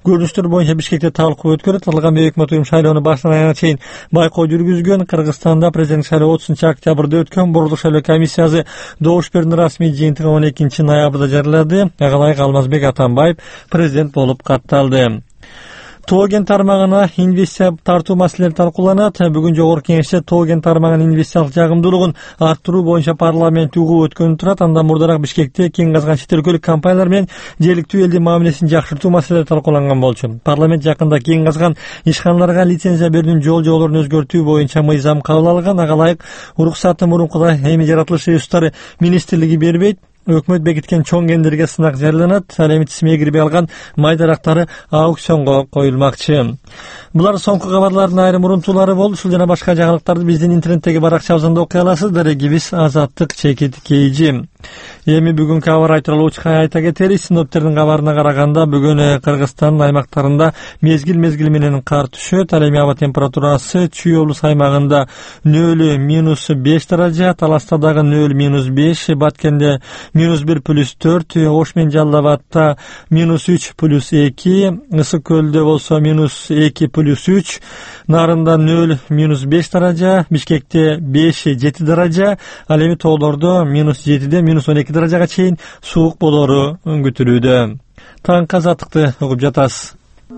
көрүнүштөр боюнча Бишкекте талкуу өткөрүлөт. Аталган өкмөт уюм шайлоону башынан аягына чейин байкоо жүргүзгөн. Кыргызстанда президент шайлоо 30-октябрда өткөн. Борбордук шайлоо комиссиясы добуш берүүнүн расмий жыйынтыгын 12-ноябрда жарыялады. Ага ылайык Алмазбек Атамбаев президент болуп катталды. Тоо кен тармагына инвестиция тартуу маселелери талкууланат. Бүгүн жогорку кеңеште тоо кен тармагынын инвестициялык жагымдуулугун арттыруу боюнча парламент угуу өткөнү турат. Андан мурдараак Бишкекте кен казган чет өлкөлүк компаниялар менен жергиликтүү элдин мамилесин жакшыртуу маселелери талкууланган болчу. Парламент жакында кен казган ишканаларга лицензия берүүнүн жол-жоболорун өзгөртүү боюнча мыйзам кабыл алган. Ага ылайык уруксатты мурункудай эми жаратылыш ресурстары министрлиги бербейт. Өкмөт бекиткен чоң кендерге сынак жарыяланат. Ал эми тисме кирбей алган майдарактары аукционго коюлмакчы. Булар соңку кабарлардын айрым урунтуулары болуп, ушул жана башка жаңылыктарды биздин интернеттеги баракчабыздан окуй аласыз. Дарегибиз Азаттык чекит кейжи. Эми бүгүнкү кабар тууралуу айта кетели. Синоптиктердин кабарына караганда бүгүн Кыргызстандын аймактарында мезгил менен кар түшөт. Ал эми аба температурасы Чүй облус аймагында 0-5 даража, Таласта дагы 0-5, Баткенде -1+4, Ош менен Жалал Абадта -3+2, Ысык көлдө болсо -2+3, Нарында 0-5 даража, Бишкекте 5-7 даража, ал эми тоолордо -7ден -12 даражага чейин суук болору күтүлүүдө. Таңкы азаттыкты угуп жатасыз.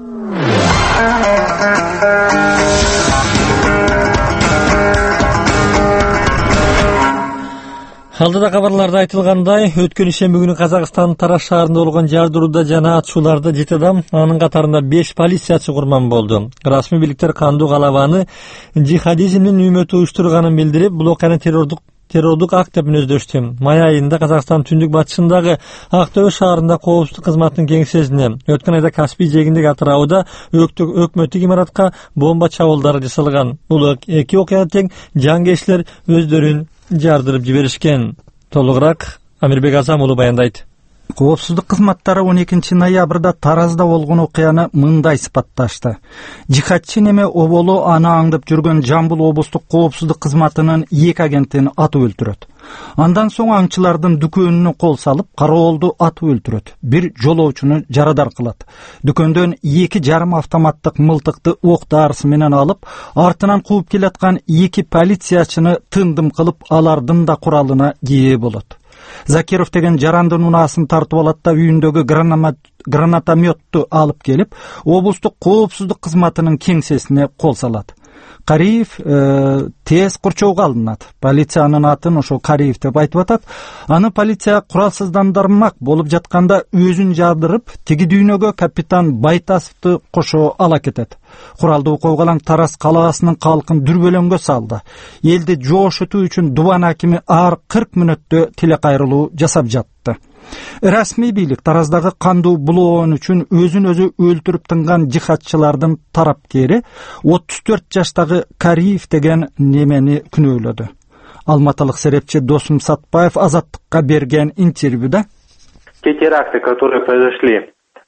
Алдыда кабарларда айтылгандай, өткөн ишемби күнү Казакстандын Тараз шаарында болгон жардырууда жана атышууларда 7 адам, анын катарында 5 полициячы курман болду. Расмий бийликтер кандуу калабаны жихадизмдин үмөтү уюштурганын билдирип, бул окуяны террордук акт деп мүнөздөштү. Май айында Казакстан түндүк батышындагы Актөө шаарында коопсуздук кызматынын кеңсесине, өткөн айда Каспий жээгиндеги атырауда өкмөттүк имаратка бомба чабуулдары жасалган. Бул эки окуяга тең жангейшилер өздөрүн жардырып жиберишкен. Толугураак Амирбек Азам уулу баяндайт. Коопсуздук кызматтары 12 ноябрда Таразда болгон окуяны мындай сыпатташты. Жихадчы неме оболу аны аңдып жүргөн Жамбыл облустук коопсуздук кызматынын 2 агентин атып өлтүрөт. Андан соң аңчылардын дүкөнүнө кол салып, кароолду атып өлтүрөт. Бир жолоочуну жарадар кылат. Дүкөндөн 2,5 автоматтык мылтыкты ок дарысы менен алып, артынан кууп келаткан 2 полициячыны тындым кылып, алардын да куралына ээ болот. Закиров деген жарандын унаасын тартып алат да үйүндөгү гранатометту алып келип, облустук коопсуздук кызматынын кеңсесине кол салат. Кариев тез курчоого алынат. Полициянын атын ошо Кариев деп айтып атат. Аны полиция куралсыздандырмак болуп жатканда өзүн жардырып, тиги дүйнөгө капитан Байтасовду кошо ала кетет. Куралдуу койгулаң Тараз калаасынын калкын дүрбөлөңгө салды. Элди жоошутуу үчүн Дубан акими ар 40 мүнөттө тиле кайрылуу жасап жатты. Расмий бийлик Тараздагы кандуу булоон үчүн өзүн өзү өлтүрүп тынган жихадчылардын тарапкери 34 жаштагы Кариев деген немени күнөөлөдү. Алматылык серепчи Досум Сатпаев Азаттыкка берген интервьюда: Те теракты, которые произошли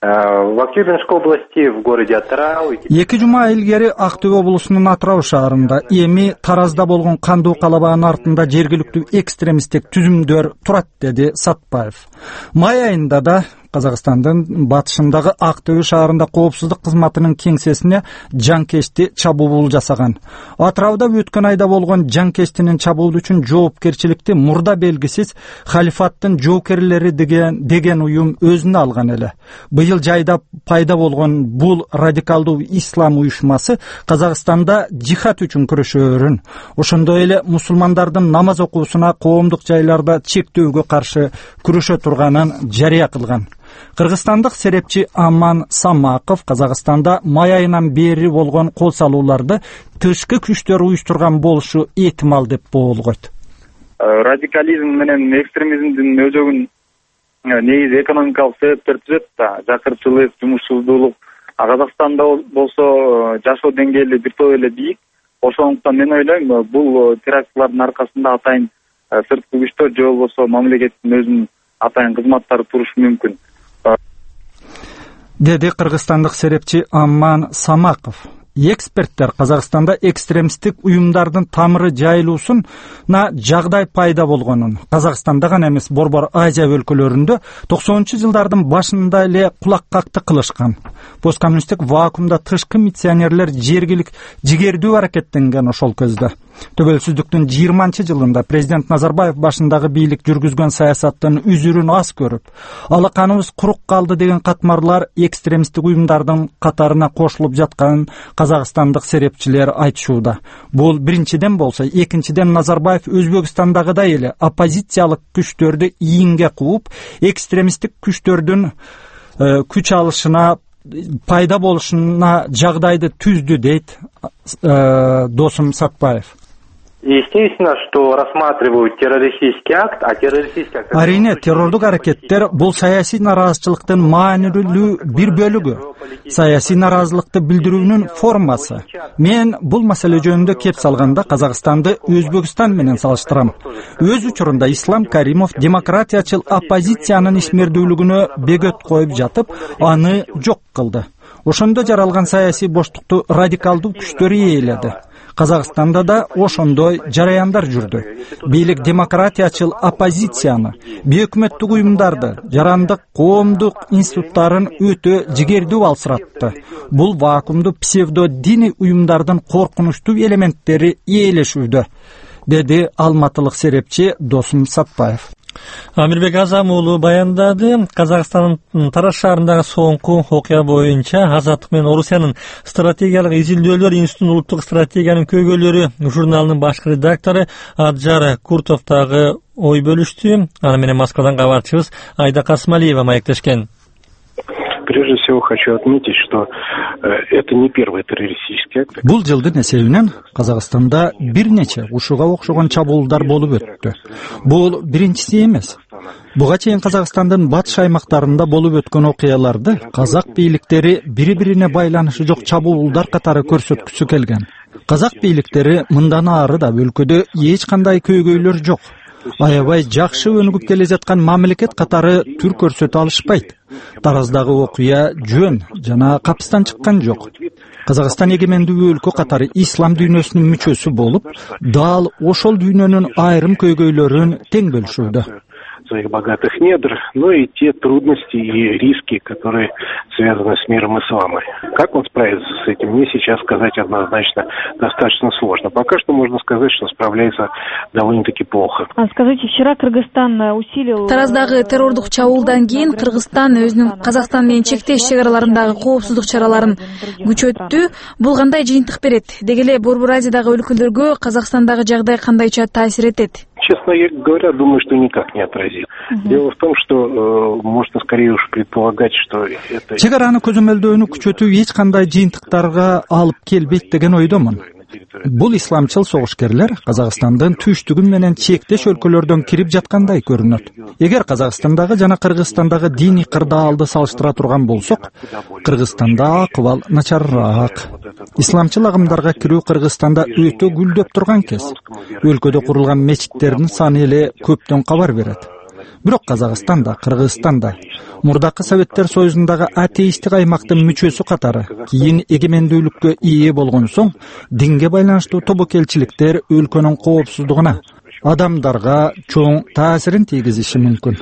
в Актюбинской области, в городе Атырау. 2 жума илгери Актөө облусунун Атырау шаарында, эми Таразда болгон кандуу калабанын артында жергиликтүү экстремисттик түзүмдөр турат, деди Сатпаев. Май айында да Казакстандын батышындагы Актөө шаарында коопсуздук кызматынын кеңсесине жанкешти чабуул жасаган. Атырауда өткөн айда болгон жанкештинин чабуулу үчүн жоопкерчиликти мурда белгисиз халифаттын жоокерлери деген уюм өзүнө алган эле. Быйыл жайда пайда болгон бул радикалдуу ислам уюшмасы Казакстанда жихад үчүн күрөшөрүн, ошондой эле мусулмандардын намаз окуусуна коомдук жайларда чектөөгө каршы күрөшө турганын жарыя кылган. Кыргызстандык серепчи Аман Самаков Казакстанда май айынан бери болгон кол салууларды тышкы күчтөр уюштурган болушу эhtимал деп болгойт. Радикализм менен экстремизмдин өзөгүн негизи экономикалык себептер түзөт да, жакырчылык, жумушсуздуулук. Казакстанда болсо жашоо деңгээли бир топ эле бийик. Ошондуктан мен ойлойм, бул терактлардын аркасында атайын сырткы күчтөр же болбосо мамлекеттин өзүнүн атайын кызматтары турушу мүмкүн, деди кыргызстандык серепчи Аман Самаков. эксперттер Казакстанда экстремисттик уюмдардын тамыры жайылуусуна жагдай пайда болгонун, Казакстанда гана эмес Борбор Азия өлкөлөрүндө 90-жылдардын башында эле кулак какты кылышкан. Посткоммунисттик вакуумда тышкы миссионерлер жигердүү аракеттенген ошол көздө. Төбөлсүздүктүн 20-жылында президент Назарбаев башындагы бийлик жүргүзгөн саясаттын үзүрүн аз көрүп, алаканыбыз курук калды деген катмарлар экстремисттик уюмдардын катарына кошулуп жатканын казакстандык серепчилер айтышууда. Бул биринчиден болсо, экинчиден Назарбаев Өзбекстандагыдай эле оппозициялык күчтөрдү ийинге кууп, экстремисттик күчтөрдүн күч алышына пайда болушуна жагдайды түздү, дейт Досум Сатпаев. Естественно, что рассматривают террористический акт, а террористический акт... Арине, террордук аракеттер бул саясий нараазычылыктын маанилүү бир бөлүгү. Саясий нараазылыкты билдирүүнүн формасы. Мен бул маселе жөнүндө кеп салганда Казакстанды Өзбекстан менен салыштырам. Өз учурунда Ислам Каримов демократиячыл оппозициянын ишмердүүлүгүнө бөгөт коюп жатып, аны жок кылды. Ошондо жаралган саясий боштукту радикалдуу күчтөр ээледи. Казакстанда да ошондой жараяндар жүрдү. Бийлик демократиячыл оппозицияны, бейөкмөттүк уюмдарды, жарандык коомдук институттарын өтө жигердүү алсыратты. Бул вакуумду псевдо-диний уюмдардын коркунучтуу элементтери ээлешүүдө, деди алматылык серепчи Досум Сатпаев. Амирбек Азам уулу баяндады. Казакстандын Тараз шаарындагы соңку окуя боюнча Азаттык менен Орусиянын стратегиялык изилдөөлөр институтунун улуттук стратегиянын көйгөйлөрү журналынын башкы редактору Аджар Куртов дагы ой бөлүштү. Аны менен Москвадан кабарчыбыз Айда Касмалиева маектешкен. Прежде всего хочу отметить, что это не первый террористический акт. Бул жылдын эсебинен Казакстанда бир нече ушуга окшогон чабуулдар болуп өттү. Бул биринчиси эмес. Буга чейин Казакстандын батыш аймактарында болуп өткөн окуяларды казак бийликтери бири-бирине байланышы жок чабуулдар катары көрсөткүсү келген. Казак бийликтери мындан ары да өлкөдө эч кандай көйгөйлөр жок, аябай жакшы өнүгүп келе жаткан мамлекет катары түр көрсөтө алышпайт. Тараздагы окуя жөн жана капыстан чыккан жок. Казакстан эгемендүү өлкө катары ислам дүйнөсүнүн мүчөсү болуп, дал ошол дүйнөнүн айрым көйгөйлөрүн тең бөлүшүүдө. Своих богатых недр, но и те трудности и риски, которые связаны с миром ислама. Как он справится с этим, мне сейчас сказать однозначно достаточно сложно. Пока что можно сказать, что справляется довольно-таки плохо. Скажите, вчера Кыргызстан усилил... Тараздагы террордук чабуулдан кийин Кыргызстан өзүнүн Казакстан менен чектеш чек араларындагы коопсуздук чараларын күчөттү. Бул кандай жыйынтык берет? Деги эле Борбор Азиядагы өлкөлөргө Казакстандагы жагдай кандайча таасир этет? Честно говоря, думаю, что никак не отразит. Дело в том, что можно скорее уж предполагать, что это... Чек араны көзөмөлдөөнү күчөтүү эч кандай жыйынтыктарга алып келбейт деген ойдомун. Бул исламчыл согушкерлер Казакстандын түштүгү менен чектеш өлкөлөрдөн кирип жаткандай көрүнөт. Эгер Казакстандагы жана Кыргызстандагы диний кырдаалды салыштыра турган болсок, Кыргызстанда акыбал начарыраак. Исламчыл агымдарга кирүү Кыргызстанда өтө гүлдөп турган кез. Өлкөдө курулган мечиттердин саны эле көптөн кабар берет. Бирок Казакстанда, Кыргызстанда мурдакы Советтер Союзундагы атеисттик аймактын мүчөсү катары кийин эгемендүүлүккө ээ болгон соң динге байланыштуу тобокелчиликтер өлкөнүн коопсуздугуна, адамдарга чоң таасирин тийгизиши мүмкүн.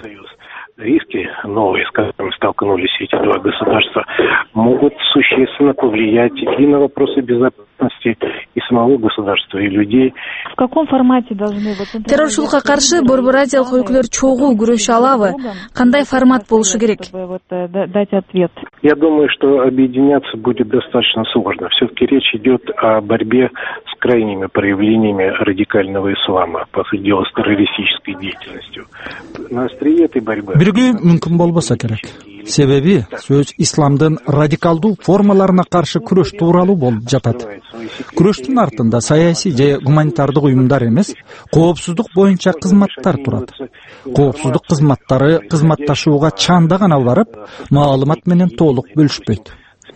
Риски новые, с которыми столкнулись эти два государства, могут существенно повлиять и на вопросы безопасности и самого государства, и людей. В каком формате должны... Террорчулукка каршы Борбор Азиялык өлкөлөр чогуу күрөшө алабы? Кандай формат болушу керек? Дать ответ. Я думаю, что объединяться будет достаточно сложно. Все-таки речь идет о борьбе с крайними проявлениями радикального ислама, по сути дела, с террористической деятельностью. На острие этой борьбы... Биригүү мүмкүн болбосо керек. Себеби сөз исламдын радикалдуу формаларына каршы күрөш тууралуу болуп жатат. Күрөштүн артында саясий же гуманитардык уюмдар эмес, коопсуздук боюнча кызматтар турат. Коопсуздук кызматтары кызматташууга чанда гана барып, маалымат менен толук бөлүшпөйт.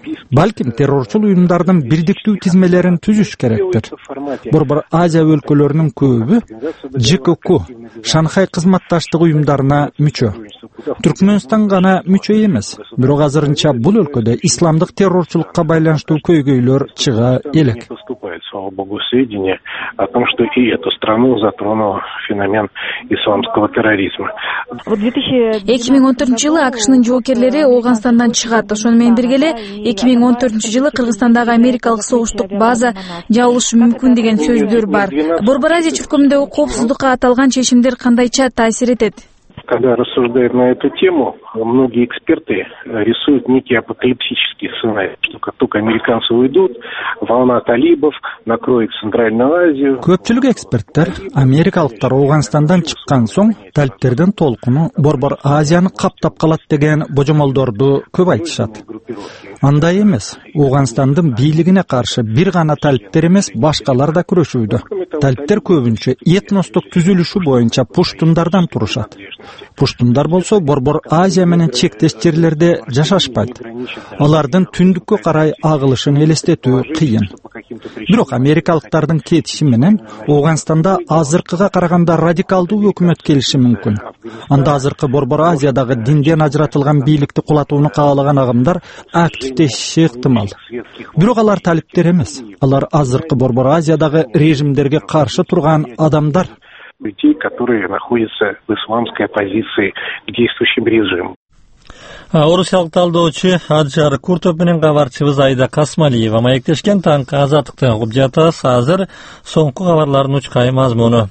балким террорчул уюмдардын бирдиктүү тизмелерин түзүш керектир. Борбор Азия өлкөлөрүнүн көбү ЖКК, Шанхай кызматташтык уюмдарына мүчө. Түркмөнстан гана мүчө эмес, бирок азырынча бул өлкөдө исламдык террорчулукка байланыштуу көйгөйлөр чыга элек. Слава богу, сведения о том, что и эту страну затронул феномен исламского терроризма. 2014-жылы АКШнын жоокерлери Ооганстандан чыгат. Ошону менен бирге эле 2014-жылы Кыргызстандагы америкалык согуштук база жабылышы мүмкүн деген сөздөр бар. Борбор Азия чуркумундагы коопсуздукка аталган чечимдер кандайча таасир этет? Когда рассуждают на эту тему, многие эксперты рисуют некий апокалиптический сценарий, что как только американцы уйдут, волна талибов накроет Центральную Азию. Көпчүлүк эксперттер америкалыктар Ооганстандан чыккан соң талиптердин толкуну Борбор Азияны каптап калат деген божомолдорду көп айтышат. Андай эмес. Ооганстандын бийлигине каршы бир гана талиптер эмес, башкалар да күрөшүүдө. Талиптер көбүнчө этностук түзүлүшү боюнча пуштундардан турушат. Пуштундар болсо Борбор Азия менен чектеш жерлерде жашашпайт. Алардын түндүккө карай агылышын элестетүү кыйын. Бирок америкалыктардын кетиши менен Ооганстанда азыркыга караганда радикалдуу өкмөт келиши мүмкүн. Анда азыркы Борбор Азиядагы динден ажыратылган бийликти кулатууну каалаган агымдар активдешиши ыктымал. Бирок алар талиптер эмес. Алар азыркы Борбор Азиядагы режимдерге каршы турган адамдар. Людей, которые находятся в исламской оппозиции к действующим режимам. Орусиялык талдоочу Аджар Куртов менен кабарчыбыз Айда Касмалиева маектешкен таңкы азаттыкты угуп жатабыз. Азыр соңку кабарлардын учкай мазмуну.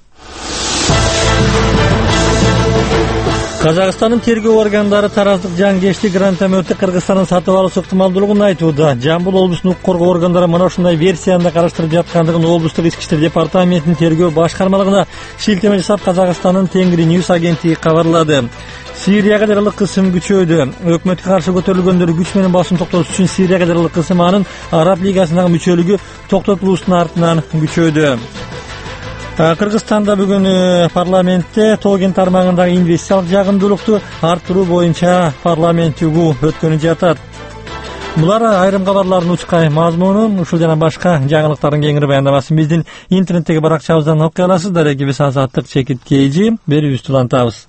Казакстандын тергөө органдары тараздык жангечтик гранатометти Кыргызстандан сатып алуу ыктымалдуулугун айтууда. Жамбыл облусунун укук коргоо органдары мына ушундай версияны караштырып жаткандыгын облустук ички иштер департаментинин тергөө башкармалыгына шилтеме жасап Казакстандын Тенгри Ньюс агенттиги кабарлады. Сирияга жаралык кысым күчөйдү. Өкмөткө каршы көтөрүлгөндөр күч менен басым токтотуш үчүн Сирияга жаралык кысым анын Араб лигасындагы мүчөлүгү токтотулуусунун артынан күчөйдү. Кыргызстанда бүгүн парламентте Тоген тармагындагы инвестициялык жагымдуулукту арттыруу боюнча парламент үгү өткөнү жатат. Булар айрым кабарлардын учкай мазмуну, ушул жана башка жаңылыктардын кеңири баяндамасын биздин интернеттеги баракчабыздан окуй аласыздар. Экибиз Азаттык Чекит Кейжи берүүбүздү улантабыз.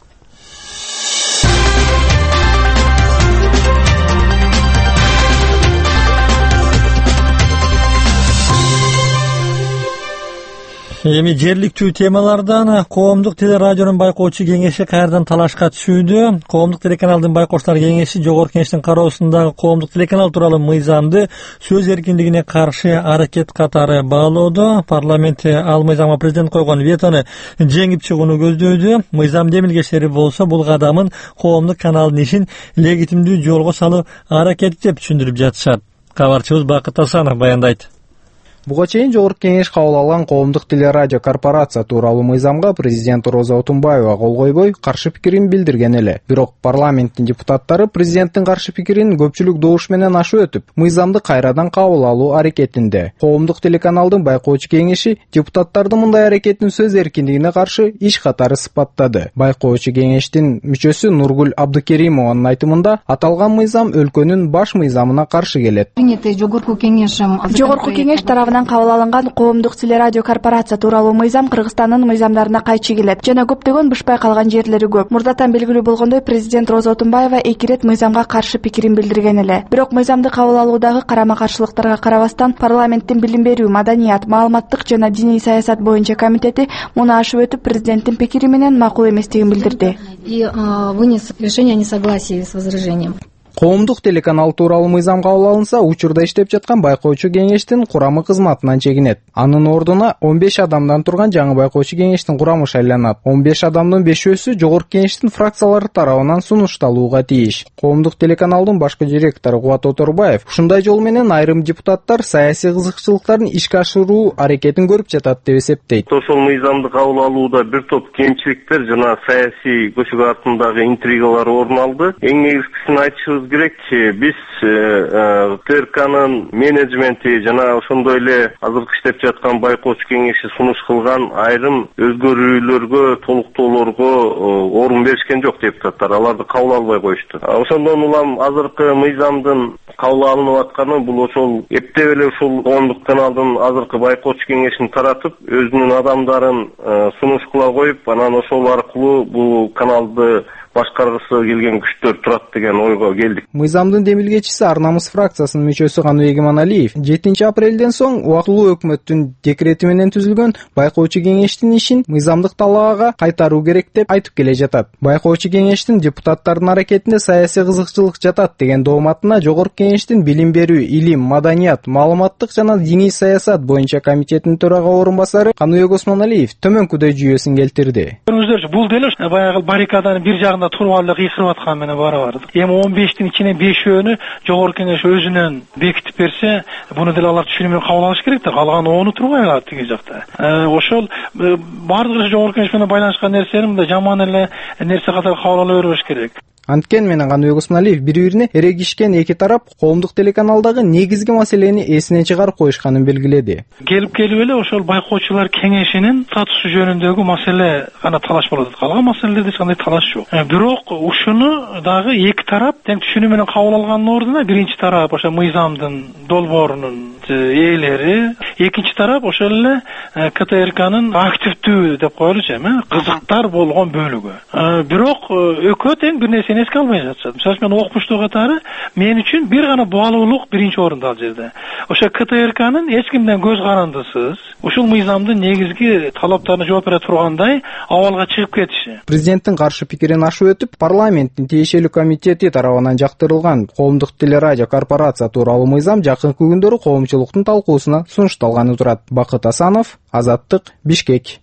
Эми жерликтүү темалардан коомдук телерадионун байкоочу кеңеши кайрадан талашка түшүүдө. Коомдук телеканалдын байкоочулар кеңеши Жогорку Кеңештин кароосундагы коомдук телеканал тууралуу мыйзамды сөз эркиндигине каршы аракет катары баалоодо. Парламент ал мыйзамга президент койгон ветону жеңип чыгууну көздөдү. Мыйзам демилгечтери болсо бул кадамын коомдук каналдын ишин легитимдүү жолго салуу аракети деп түшүндүрүп жатышат. Кабарчыбыз Бакыт Асанов баяндайт. Буга чейин Жогорку Кеңеш кабыл алган коомдук телерадио корпорация тууралуу мыйзамга президент Роза Отунбаева кол койбой, каршы пикирин билдирген эле. Бирок парламенттин депутаттары президенттин каршы пикирин көпчүлүк добуш менен ашып өтүп, мыйзамды кайрадан кабыл алуу аракетинде. Коомдук телеканалдын байкоочу кеңеши депутаттардын мындай аракетин сөз эркиндигине каршы иш катары сыпаттады. Байкоочу кеңештин мүчөсү Нургул Абдыкеримованын айтымында аталган мыйзам өлкөнүн баш мыйзамына каршы келет. Жогорку Кеңеш тарабынан кабыл алынган коомдук телерадио корпорация тууралуу мыйзам Кыргызстандын мыйзамдарына кайчы келет жана көптөгөн бышпай калган жерлери көп. Мурдатан белгилүү болгондой, президент Роза Отунбаева 2 рет мыйзамга каршы пикирин билдирген эле. Бирок мыйзамды кабыл алуудагы карама-каршылыктарга карабастан парламенттин билим берүү, маданият, маалыматтык жана диний саясат боюнча комитети муну ашып өтүп президенттин пикири менен макул эместигин билдирди. И вынес решение о несогласии с возражением. Коомдук телеканал тууралуу мыйзам кабыл алынса, учурда иштеп жаткан байкоочу кеңештин курамы кызматынан чегинет. Анын ордуна 15 адамдан турган жаңы байкоочу кеңештин курамы шайланат. 15 адамдын 5-өсү Жогорку Кеңештин фракциялары тарабынан сунушталууга тийиш. Коомдук телеканалдын башкы директору Кубат Оторбаев ушундай жол менен айрым депутаттар саясий кызыкчылыктарын ишке ашыруу аракетин көрүп жатат деп эсептейт. Ошол мыйзамды кабыл алууда бир топ кемчиликтер жана саясий көчүк артындагы интригалар орун алды. Эң негизгисин айтышыбыз айтышыбыз керек. Биз ТРКнын менеджменти жана ошондой эле азыркы иштеп жаткан байкоочу кеңеши сунуш кылган айрым өзгөрүүлөргө, толуктоолорго орун беришкен жок депутаттар. Аларды кабыл албай коюшту. Ошондон улам азыркы мыйзамдын кабыл алынып атканы бул ошол эптеп эле ушул коомдук каналдын азыркы байкоочу кеңешин таратып, өзүнүн адамдарын сунуш кыла коюп, анан ошол аркылуу бул каналды башкаргысы келген күчтөр турат деген ойго келдик. Мыйзамдын демилгечиси Ар намыс фракциясынын мүчөсү Каныбек Иманалиев 7 апрелден соң убактылуу өкмөттүн декрети менен түзүлгөн байкоочу кеңештин ишин мыйзамдык талаага кайтаруу керек деп айтып келе жатат. Байкоочу кеңештин депутаттардын аракетинде саясий кызыкчылык жатат деген дооматына жогорку кеңештин билим берүү, илим, маданият, маалыматтык жана диний саясат боюнча комитетинин төрага орун басары Каныбек Осмоналиев төмөнкүдөй жүйөсүн келтирди. Көрүңүздөр, бул деле баягы баррикаданын бир жагында туруп алып кыйкырып аткан менен бара. Эми 15тин ичинен 5-өөнү жогорку кеңеш өзүнөн бекитип берсе, буну деле алар түшүнүп кабыл алыш керек да, калган ону турбай калат тиги жакта. Ошол бардыгы жогорку кеңеш менен байланышкан нерсени мындай жаман эле нерсе катары кабыл ала бербеш керек. Анткен менен Каныбек Осмоналиев бири-бирине эрегишкен эки тарап коомдук телеканалдагы негизги маселени эсинен чыгарып коюшканын белгиледи. Келип эле ошол байкоочулар кеңешинин статусу жөнүндөгү маселе гана талаш болот. Калган маселелерде эч кандай талаш жок. Бирок ушуну дагы эки тарап тең түшүнүү менен кабыл алгандын ордуна биринчи тарап ошо мыйзамдын долбоорунун ээлери, экинчи тарап ошол эле КТРКнын активдүү деп коелучу, кызыктар болгон бөлүгү. Бирок экөө тең бир нерсе эске албай жатышат. Мисалы үчүн окумуштуу катары мен үчүн бир гана баалуулук биринчи орунда ал жерде. Ошо КТРКнын эч кимден көз карандысыз ушул мыйзамдын негизги талаптарына жооп бере тургандай абалга чыгып кетиши. Президенттин каршы пикирин ашып өтүп, парламенттин тиешелүү комитети тарабынан жактырылган коомдук телерадио корпорация тууралуу мыйзам жакынкы күндөрү коомчулуктун талкуусуна сунушталганы турат. Бакыт Асанов, Азаттык, Бишкек.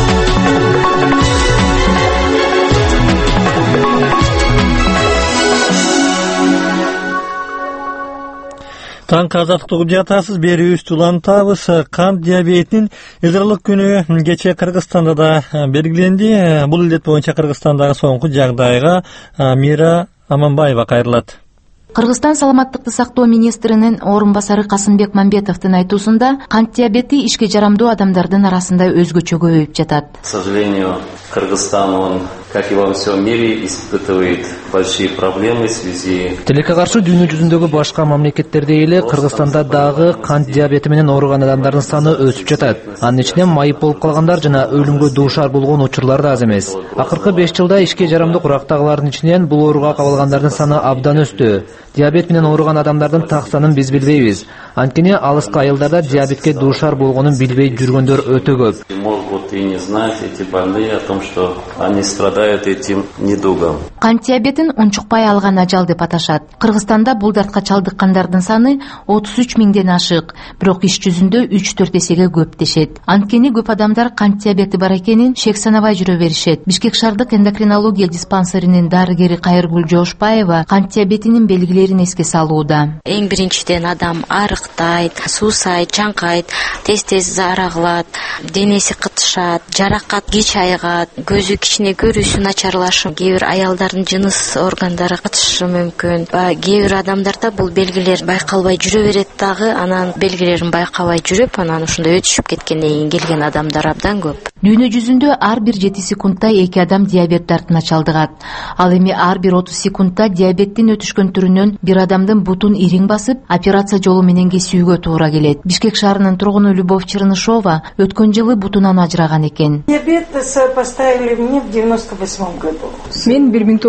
Таңкы азаттык угуп жатасыз, берүүбүздү улантабыз. Кант диабетинин эзирлик күнү кечээ Кыргызстанда да белгиленди. Бул илдет боюнча Кыргызстандагы соңку жагдайга Мира Аманбаева кайрылат. Кыргызстан саламаттыкты сактоо министринин орун басары Касымбек Мамбетовдун айтуусунда, кант диабети ишке жарамдуу адамдардын арасында өзгөчө көбөйүп жатат. К сожалению, Кыргызстан, он, как и во всем мире, испытывает большие проблемы в связи. Тилекке каршы дүйнө жүзүндөгү башка мамлекеттердей эле Кыргызстанда дагы кант диабети менен ооруган адамдардын саны өсүп жатат. Анын ичинен майып болуп калгандар жана өлүмгө дуушар болгон учурлар да аз эмес. Акыркы 5 жылда ишке жарамдуу курактагылардын ичинен бул ооруга кабылгандардын саны абдан өстү. Диабет менен ооруган адамдардын так санын биз билбейбиз. Анткени алыскы айылдарда диабетке дуушар болгонун билбей жүргөндөр өтө көп. Могут и не знать эти больные о том, что они страдают этим недугом. Кант диабетин унчукпай алган ажал деп аташат. Кыргызстанда бул дартка чалдыккандардын саны 33 миңден ашык, бирок иш жүзүндө 3-4 эсеге көп дешет. Анткени көп адамдар кант диабети бар экенин шек санабай жүрө беришет. Бишкек шаардык эндокринология диспансеринин дарыгери Кайыргүл Жошпаева кант диабетинин белгилерин эске салууда. Эң биринчиден адам арыктайт, суусайт, чаңкайт, тез-тез арагылат, денеси кытышат, жаракат кеч айыгат, көзү кичине көрүүсү начарлашы, кээ бир аялдардын жыныс органдары кытышы мүмкүн. Кээ бир адамдарда бул белгилер байкалбай жүрө берет дагы, анан белгилерин байкабай жүрүп, анан ушундай өтүшүп кеткенден кийин келген адамдар абдан көп. Дүйнө жүзүндө ар бир 7 секундда 2 адам диабет дартына чалдыгат. Ал эми ар бир 30 секундда диабеттин өтүшкөн түрүнөн бир адамдын бутун ириң басып, операция жолу менен кесүүгө туура келет. Бишкек шаарынын тургуну Любовь Чернышова өткөн жылы бутунан ажыраган экен. Диабет поставили мне в 98 году. Мен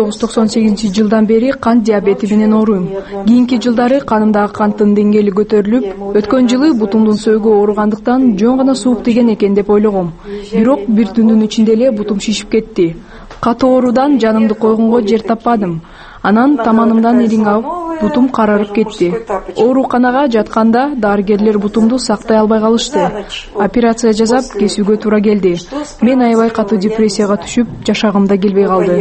1998 жылдан бери кант диабети менен ооруйм. Кийинки жылдары канымдагы канттын деңгээли көтөрүлүп, өткөн жылы бутумдун сөөгү ооругандыктан жөн гана суук тиген экен деп ойлогом. Бирок бир түндүн ичинде эле бутум шишип кетти. Катуу оорудан жанымды койгонго жер таппадым. Анан таманымдан ириң алып, бутум карарып кетти. Ооруканага жатканда дарыгерлер бутумду сактай албай калышты. Операция жасап, кесүүгө туура келди. Мен аябай катуу депрессияга түшүп, жашагым да келбей калды.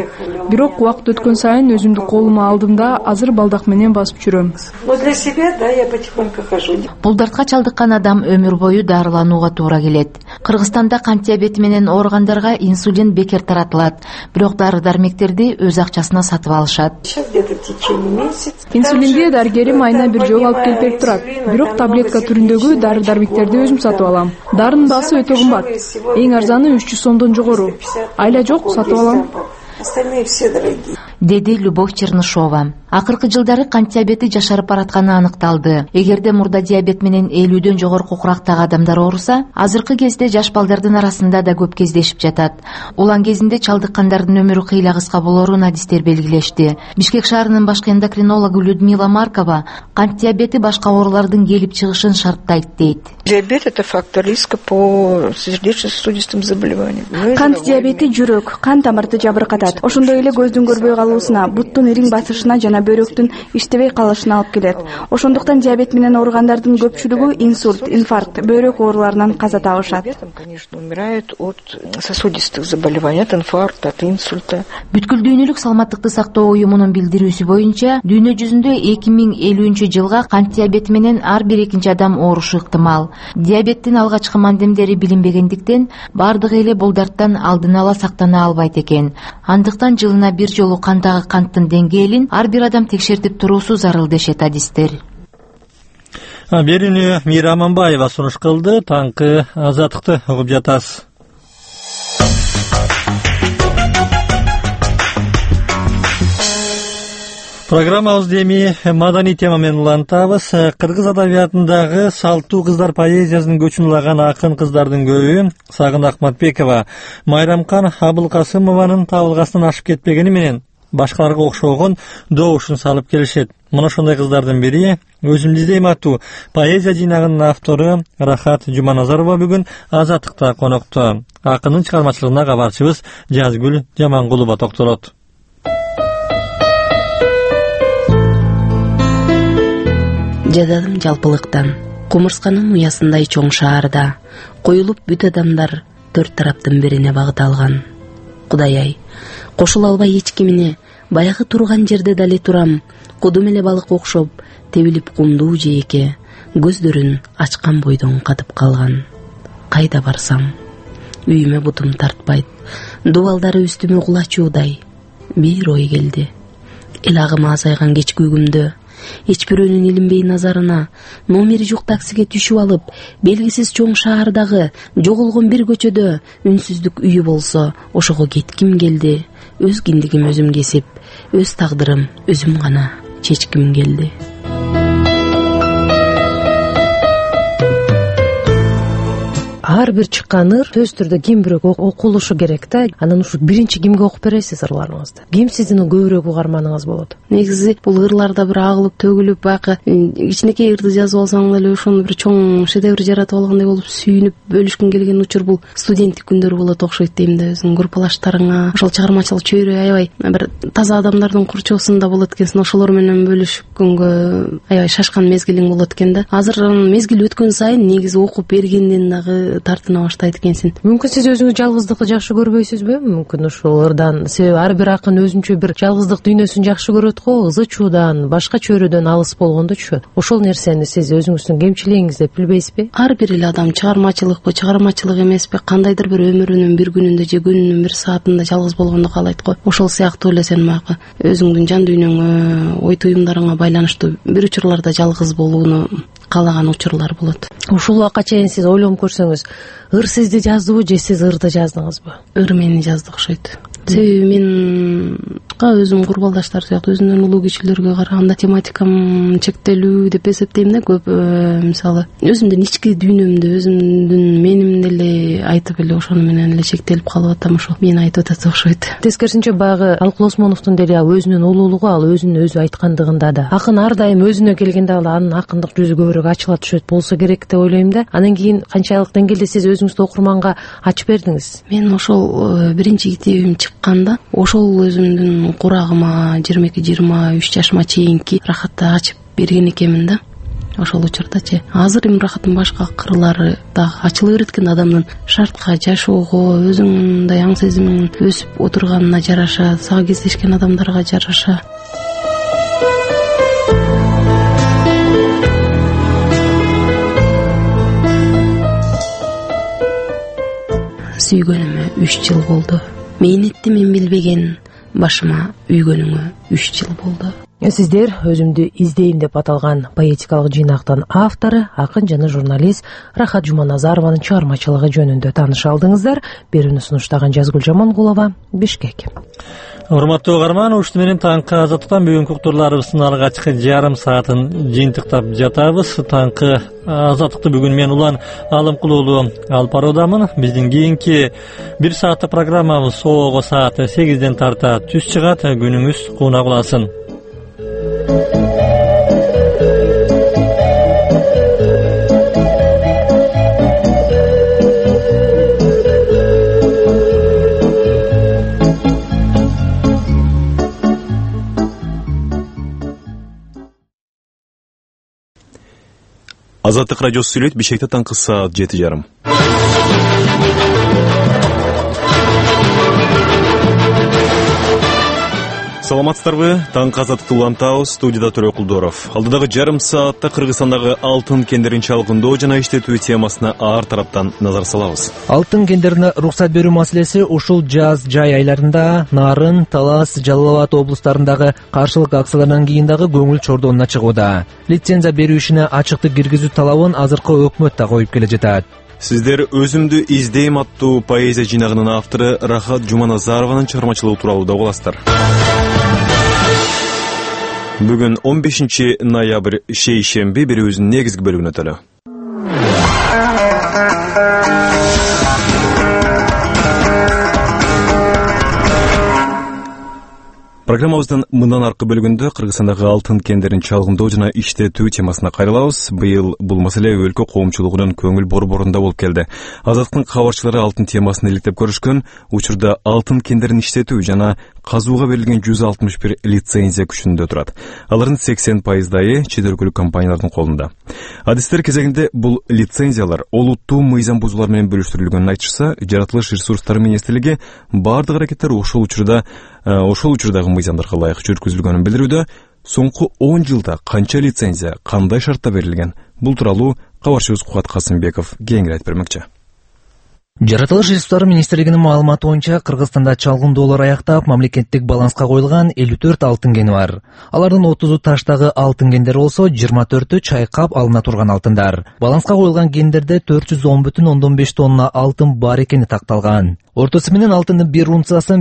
Бирок убакыт өткөн сайын өзүмдү колума алдым да азыр балдак менен басып жүрөм. Но для себя, да, я потихоньку хожу. Бул дартка чалдыккан адам өмүр бою дарыланууга туура келет. Кыргызстанда кант диабети менен ооругандарга инсулин бекер таратылат, бирок дары-дармектерди өз акчасына сатып алышат. Сейчас где-то в течение месяца. Инсулинди дарыгерим айына бир жолу алып келип берип турат. Бирок таблетка түрүндөгү дары-дармектерди өзүм сатып алам. Дарынын баасы өтө кымбат. Эң арзаны 300 сомдон жогору. Айла жок, сатып алам. Остальные все дорогие. Деди Любовь Чернышова. Акыркы жылдары кант диабети жашарып баратканы аныкталды. Эгерде мурда диабет менен 50дөн жогорку курактагы адамдар ооруса, азыркы кезде жаш балдардын арасында да көп кездешип жатат. Улан кезинде чалдыккандардын өмүрү кыйла кыска болорун адистер белгилешти. Бишкек шаарынын башкы эндокринологу Людмила Маркова кант диабети башка оорулардын келип чыгышын шарттайт дейт. Диабет — это фактор риска по сердечно-сосудистым заболеваниям. Кант диабети жүрөк, кан тамырды жабыркатат. Ошондой эле көздүн көрбөй калуусуна, буттун ириң басышына жана бөйрөктүн иштебей калышына алып келет. Ошондуктан диабет менен ооругандардын көпчүлүгү инсульт, инфаркт, бөйрөк ооруларынан каза табышат. Конечно, умирают от сосудистых заболеваний, от инфаркта, от инсульта. Бүткүл дүйнөлүк саламаттыкты сактоо уюмунун билдирүүсү боюнча, дүйнө жүзүндө 2050-жылга кант диабети менен ар бир экинчи адам оорушу ыктымал. Диабеттин алгачкы мандемдери билинбегендиктен, бардык эле бул дарттан алдын ала сактана албайт экен. Андыктан жылына бир жолу кандагы канттын деңгээлин ар бир адам текшертип туруусу зарыл дешет адистер. Берүүнү Мира Аманбаева сунуш кылды. Таңкы Азаттыкты угуп жатасыз. Программабызды эми маданий тема менен улантабыз. Кыргыз адабиятындагы салтуу кыздар поэзиясын көчүн улаган акын кыздардын көбү Сагын Акматбекова Майрамкан Абылкасымованын табылгасынан ашып кетпегени менен башкаларга окшогон добушун салып келишет. Мына ошондой кыздардын бири Өзүмдү издейм аттуу поэзия жыйнагынын автору Рахат Жуманазарова бүгүн Азаттыкта конокто. Акындын чыгармачылыгына кабарчыбыз Жазгүл Жамангулова токтолот. Жададым жалпылыктан, кумурсканын уясындай чоң шаарда, коюлуп бүт адамдар төрт тараптын бирине багыт алган. Кудай ай, кошула албай эч кимине, баягы турган жерде дали турам, кудум эле балык окшоп, тебилип кумдуу жээке, көздөрүн ачкан бойдон катып калган. Кайда барсам, үйүмө бутум тартпайт, дубалдары үстүмө кулачуудай. Бир ой келди. Илагым азайган кечки күгүмдө, эч бирөөнүн илинбей назарына, номери жок таксиге түшүп алып, белгисиз чоң шаардагы жоголгон бир көчөдө үнсүздүк үйү болсо, ошого кетким келди. Өз киндигим өзүм кесип, өз тагдырым өзүм гана чечким келди. Ар бир чыккан ыр сөзсүз түрдө ким бирок окулушу керек да. Анан ушу биринчи кимге окуп бересиз ырларыңызды? Ким сиздин көбүрөөк угарманыңыз болот? Негизи бул ырларда бир агылып төгүлүп, баягы кичинекей ырды жазып алсаң деле ошону бир чоң шедевр жаратып алгандай болуп сүйүнүп бөлүшкүң келген учур бул студенттик күндөр болот окшойт дейм да. Өзүң группалаштарыңа, ошол чыгармачылык чөйрө аябай бир таза адамдардын курчоосунда болот экенсиң. Ошолор менен бөлүшкөнгө аябай шашкан мезгилиң болот экен да. Азыр мезгил өткөн сайын негизи окуп бергенден дагы тартына баштайт экенсиң. Мүмкүн сиз өзүңүз жалгыздыкты жакшы көрбөйсүзбү? Мүмкүн ушул ырдан себеби ар бир акын өзүнчө бир жалгыздык дүйнөсүн жакшы көрөт го, ызы чуудан, башка чөйрөдөн алыс болгондучу. Ошол нерсени сиз өзүңүздүн кемчилигиңиз деп билбейсизби? Ар бир эле адам чыгармачылыкпы, чыгармачылык эмеспи, кандайдыр бир өмүрүнүн бир күнүндө же күнүнүн бир саатында жалгыз болгонду каалайт го. Ошол сыяктуу эле сен баягы өзүңдүн жан дүйнөңө, ой туюмдарыңа байланыштуу бир учурларда жалгыз болууну каалаган учурлар болот. Ушул убакка чейин сиз ойлонуп көрсөңүз, ыр сизди жаздыбы же сиз ырды жаздыңызбы? Ыр мени жазды окшойт. Себеби мен өзүм курбалдаштар сыяктуу өзүмдөн улуу кишилерге караганда тематикам чектелүү деп эсептейм да. Көп мисалы өзүмдүн ички дүйнөмдү, өзүмдүн менимди эле айтып эле ошону менен эле чектелип калып атам. Ошо мени айтып атат окшойт. Тескерисинче баягы Алкул Осмоновдун деле өзүнүн улуулугу, ал өзүн өзү айткандыгында да. Акын ар дайым өзүнө келгенде анын акындык жүзү көбүрөөк ачыла түшөт болсо керек деп ойлойм да. Анан кийин канчалык деңгээлде сиз өзүңүздү окурманга ачып бердиңиз? Мен ошол биринчи китебим чыкканда ошол өзүмдүн курагыма 22-23 жашыма чейинки рахатты ачып берген экенмин да. ошол учурдачы азыр имрахаттын башка кырлары дагы ачыла берет экен. Адамдын шартка, жашоого, өзүнүн мындай аң сезиминин өсүп отурганына жараша, сага кездешкен адамдарга жараша. Сүйгөнүмө 3 жыл болду. Мээнетти мен билбеген башыма үйгөнүңө 3 жыл болду. Сиздер өзүмдү издейм деп аталган поэтикалык жыйнактын автору, акын жана журналист Рахат Жуманазарованын чыгармачылыгы жөнүндө тааныша алдыңыздар. Берүүнү сунуштаган Жазгүл Жамангулова, Бишкек. Урматтуу угарман, ушуну менен таңкы азаттыктан бүгүнкү уктурларыбыздын алгачкы жарым саатын жыйынтыктап жатабыз. Таңкы азаттыкты бүгүн мен Улан Алымкулуулу алып баруудамын. Биздин кийинки 1 сааттык программабыз соого саат 8ден тарта түз чыгат. Күнүңүз кууна кыласын. Азаттык радиосу сүйлөйт. Бишкекте таңкы саат 7:30. Саламатсыздарбы? Таңкы азаттыкты улантабыз. Студияда Төлөй Кулдоров. Алдыдагы жарым саатта Кыргызстандагы алтын кендерин чалгындоо жана иштетүү темасына ар тараптан назар салабыз. Алтын кендерине уруксат берүү маселеси ушул жаз жай айларында Нарын, Талас, Жалал Абад облустарындагы каршылык акциялардан кийин дагы көңүл чордонуна чыгууда. Лицензия берүү ишине ачыктык киргизүү талабын азыркы өкмөт да коюп келе жатат. Сиздер өзүмдү издейм аттуу поэзия жыйнагынын автору Рахат Жуманазарованын чыгармачылыгы тууралуу да угасыздар. Бүгүн 15 ноябрь шейшемби берүүбүздүн негизги бөлүгүнө өтөлү. Программабыздын мындан аркы бөлүгүндө Кыргызстандагы алтын кендерин чалгындоо жана иштетүү темасына кайрылабыз. Быйыл бул маселе өлкө коомчулугунун көңүл борборунда болуп келди. Азаттыктын кабарчылары алтын темасын иликтеп көрүшкөн. Учурда алтын кендерин иштетүү жана казууга берилген 161 лицензия күчүндө турат. Алардын 80%дайы чет өлкөлүк компаниялардын колунда. Адистер кезегинде бул лицензиялар олуттуу мыйзам бузуулар менен бөлүштүрүлгөнүн айтышса, жаратылыш ресурстары министрлиги бардык аракеттер ошол учурдагы мыйзамдарга ылайык жүргүзүлгөнүн билдирүүдө. Соңку 10 жылда канча лицензия, кандай шартта берилген? Бул тууралуу кабарчыбыз Кубат Касымбеков кеңири айтып бермекчи. Жаратылыш ресурстары министрлигинин маалыматы боюнча Кыргызстанда чалгындоолор аяктап, мамлекеттик баланска коюлган 54 алтын кени бар. Алардын 30-у таштагы алтын кендер болсо, 24-ü чайкап алына турган алтындар. Баланска коюлган кендерде 410,5 тонна алтын бар экени такталган. Ортосу менен алтындын 1 унциясын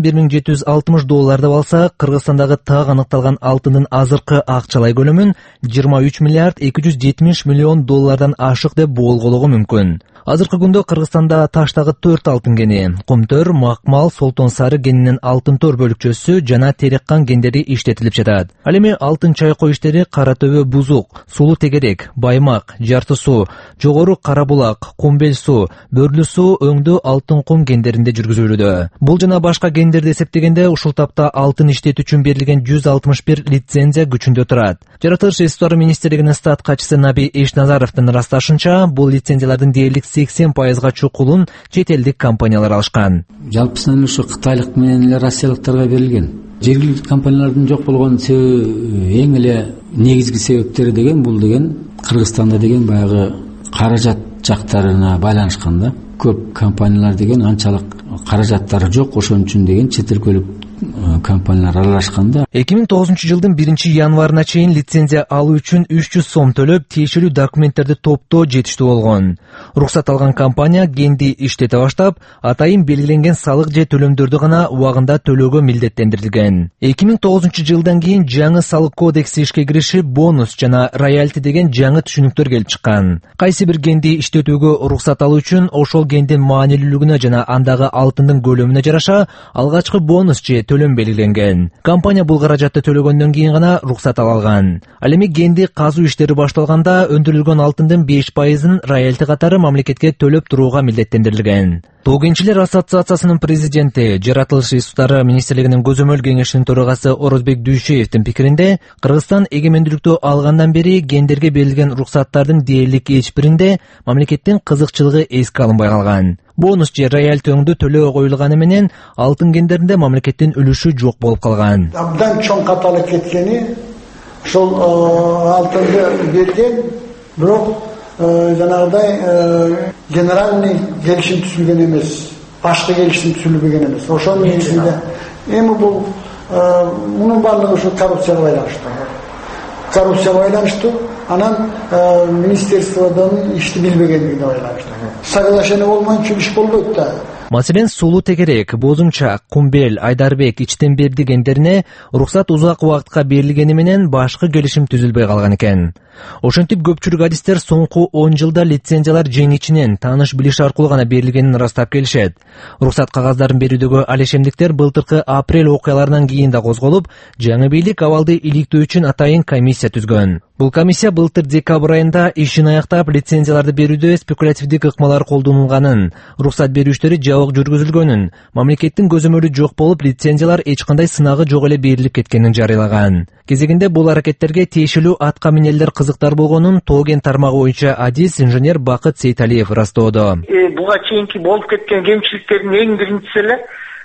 $1760 деп алса, Кыргызстандагы так аныкталган алтындын азыркы акчалай көлөмүн $23 миллиард 270 миллион ашык деп болгоого мүмкүн. Азыркы күндө Кыргызстанда таштагы 4 алтын кени, Кумтөр, Макмал, Солтон Сары кенинин алтын төр бөлүкчөсү жана Тереккан кендери иштетилип жатат. Ал эми алтын чайкоо иштери Кара Төбө, Бузук, Сулуу Тегерек, Баймак, Жарты суу, Жогору Кара Булак, Кумбел суу, Бөрлү суу, Өңдү алтын кум кендеринде жүргүзүлүүдө. Бул жана башка кендерди эсептегенде ушул тапта алтын иштетүү үчүн берилген 161 лицензия күчүндө турат. Жаратылыш ресурстары министрлигинин стат катчысы Наби Эшназаровдун ырасташынча, бул лицензиялардын дээрлик 80%га чукулун чет элдик компаниялар алышкан. Жалпысынан ушу кытайлык менен эле россиялыктарга берилген. Жергиликтүү компаниялардын жок болгон себеби эң эле негизги себептери бул Кыргызстанда баягы каражат жактарына байланышкан да. Көп компаниялар анчалык каражаттары жок, ошон үчүн чет өлкөлүк компаниялар аралашканда. 2009-жылдын 1-январына чейин лицензия алуу үчүн 300 сом төлөп, тиешелүү документтерди топтоо жетиштүү болгон. Уруксат алган компания кенди иштете баштап, атайын белгиленген салык же төлөмдөрдү гана убагында төлөөгө милдеттендирилген. 2009-жылдан кийин жаңы салык кодекси ишке киришип, бонус жана роялти деген жаңы түшүнүктөр келип чыккан. Кайсы бир кенди иштетүүгө уруксат алуу үчүн ошол кендин маанилүүлүгүнө жана андагы алтындын көлөмүнө жараша алгачкы бонус же төлөм белгиленет. белгиленген. Компания бул каражатты төлөгөндөн кийин гана уруксат ала алган. Ал эми кенди казуу иштери башталганда өндүрүлгөн алтындын 5%-ын роялти катары мамлекетке төлөп турууга милдеттендирилген. Тоо кенчилер ассоциациясынын президенти, жаратылыш ресурстары министрлигинин көзөмөл кеңешинин төрагасы Орозбек Дүйшеевдин пикиринде, Кыргызстан эгемендүүлүктү алгандан бери кендерге берилген уруксаттардын дээрлик эч биринде мамлекеттин кызыкчылыгы эске алынбай калган. Бонус же роялти өңдүү төлөө коюлганы менен алтын кендеринде мамлекеттин үлүшү жок болуп калган. Абдан чоң каталык кеткени ошол алтынды берген, бирок жанагыдай генеральный келишим түзүлгөн эмес, башкы келишим түзүлбөгөн эмес. Ошонун негизинде эми бул мунун баардыгы ушу коррупцияга байланыштуу. Анан министерстводон ишти билбегендигине байланыштуу. Соглашение болмайынча иш болбойт да. Маселен, Сулуу Текерек, Бозумчак, Кумбел, Айдарбек, Ичтенберди кендерине уруксат узак убакытка берилгени менен башкы келишим түзүлбөй калган экен. Ошентип көпчүлүк адистер соңку 10 жылда лицензиялар жең ичинен тааныш билиш аркылуу гана берилгенин ырастап келишет. Уруксат кагаздарын берүүдөгү алешемдиктер былтыркы апрель окуяларынан кийин да козголуп, жаңы бийлик абалды иликтөө үчүн атайын комиссия түзгөн. Бул комиссия былтыр декабрь айында ишин аяктап, лицензияларды берүүдө спекулятивдик ыкмалар колдонулганын, уруксат берүүчүлөрү жабык жүргүзүлгөнүн, мамлекеттин көзөмөлү жок болуп, лицензиялар эч кандай сынагы жок эле берилип кеткенин жарыялаган. Кезегинде бул аракеттерге тиешелүү атка минелер кызыктар болгонун Тоо кен тармагы боюнча адис инженер Бакыт Сейталиев ырастоодо. Буга чейинки болуп кеткен кемчиликтердин эң биринчиси эле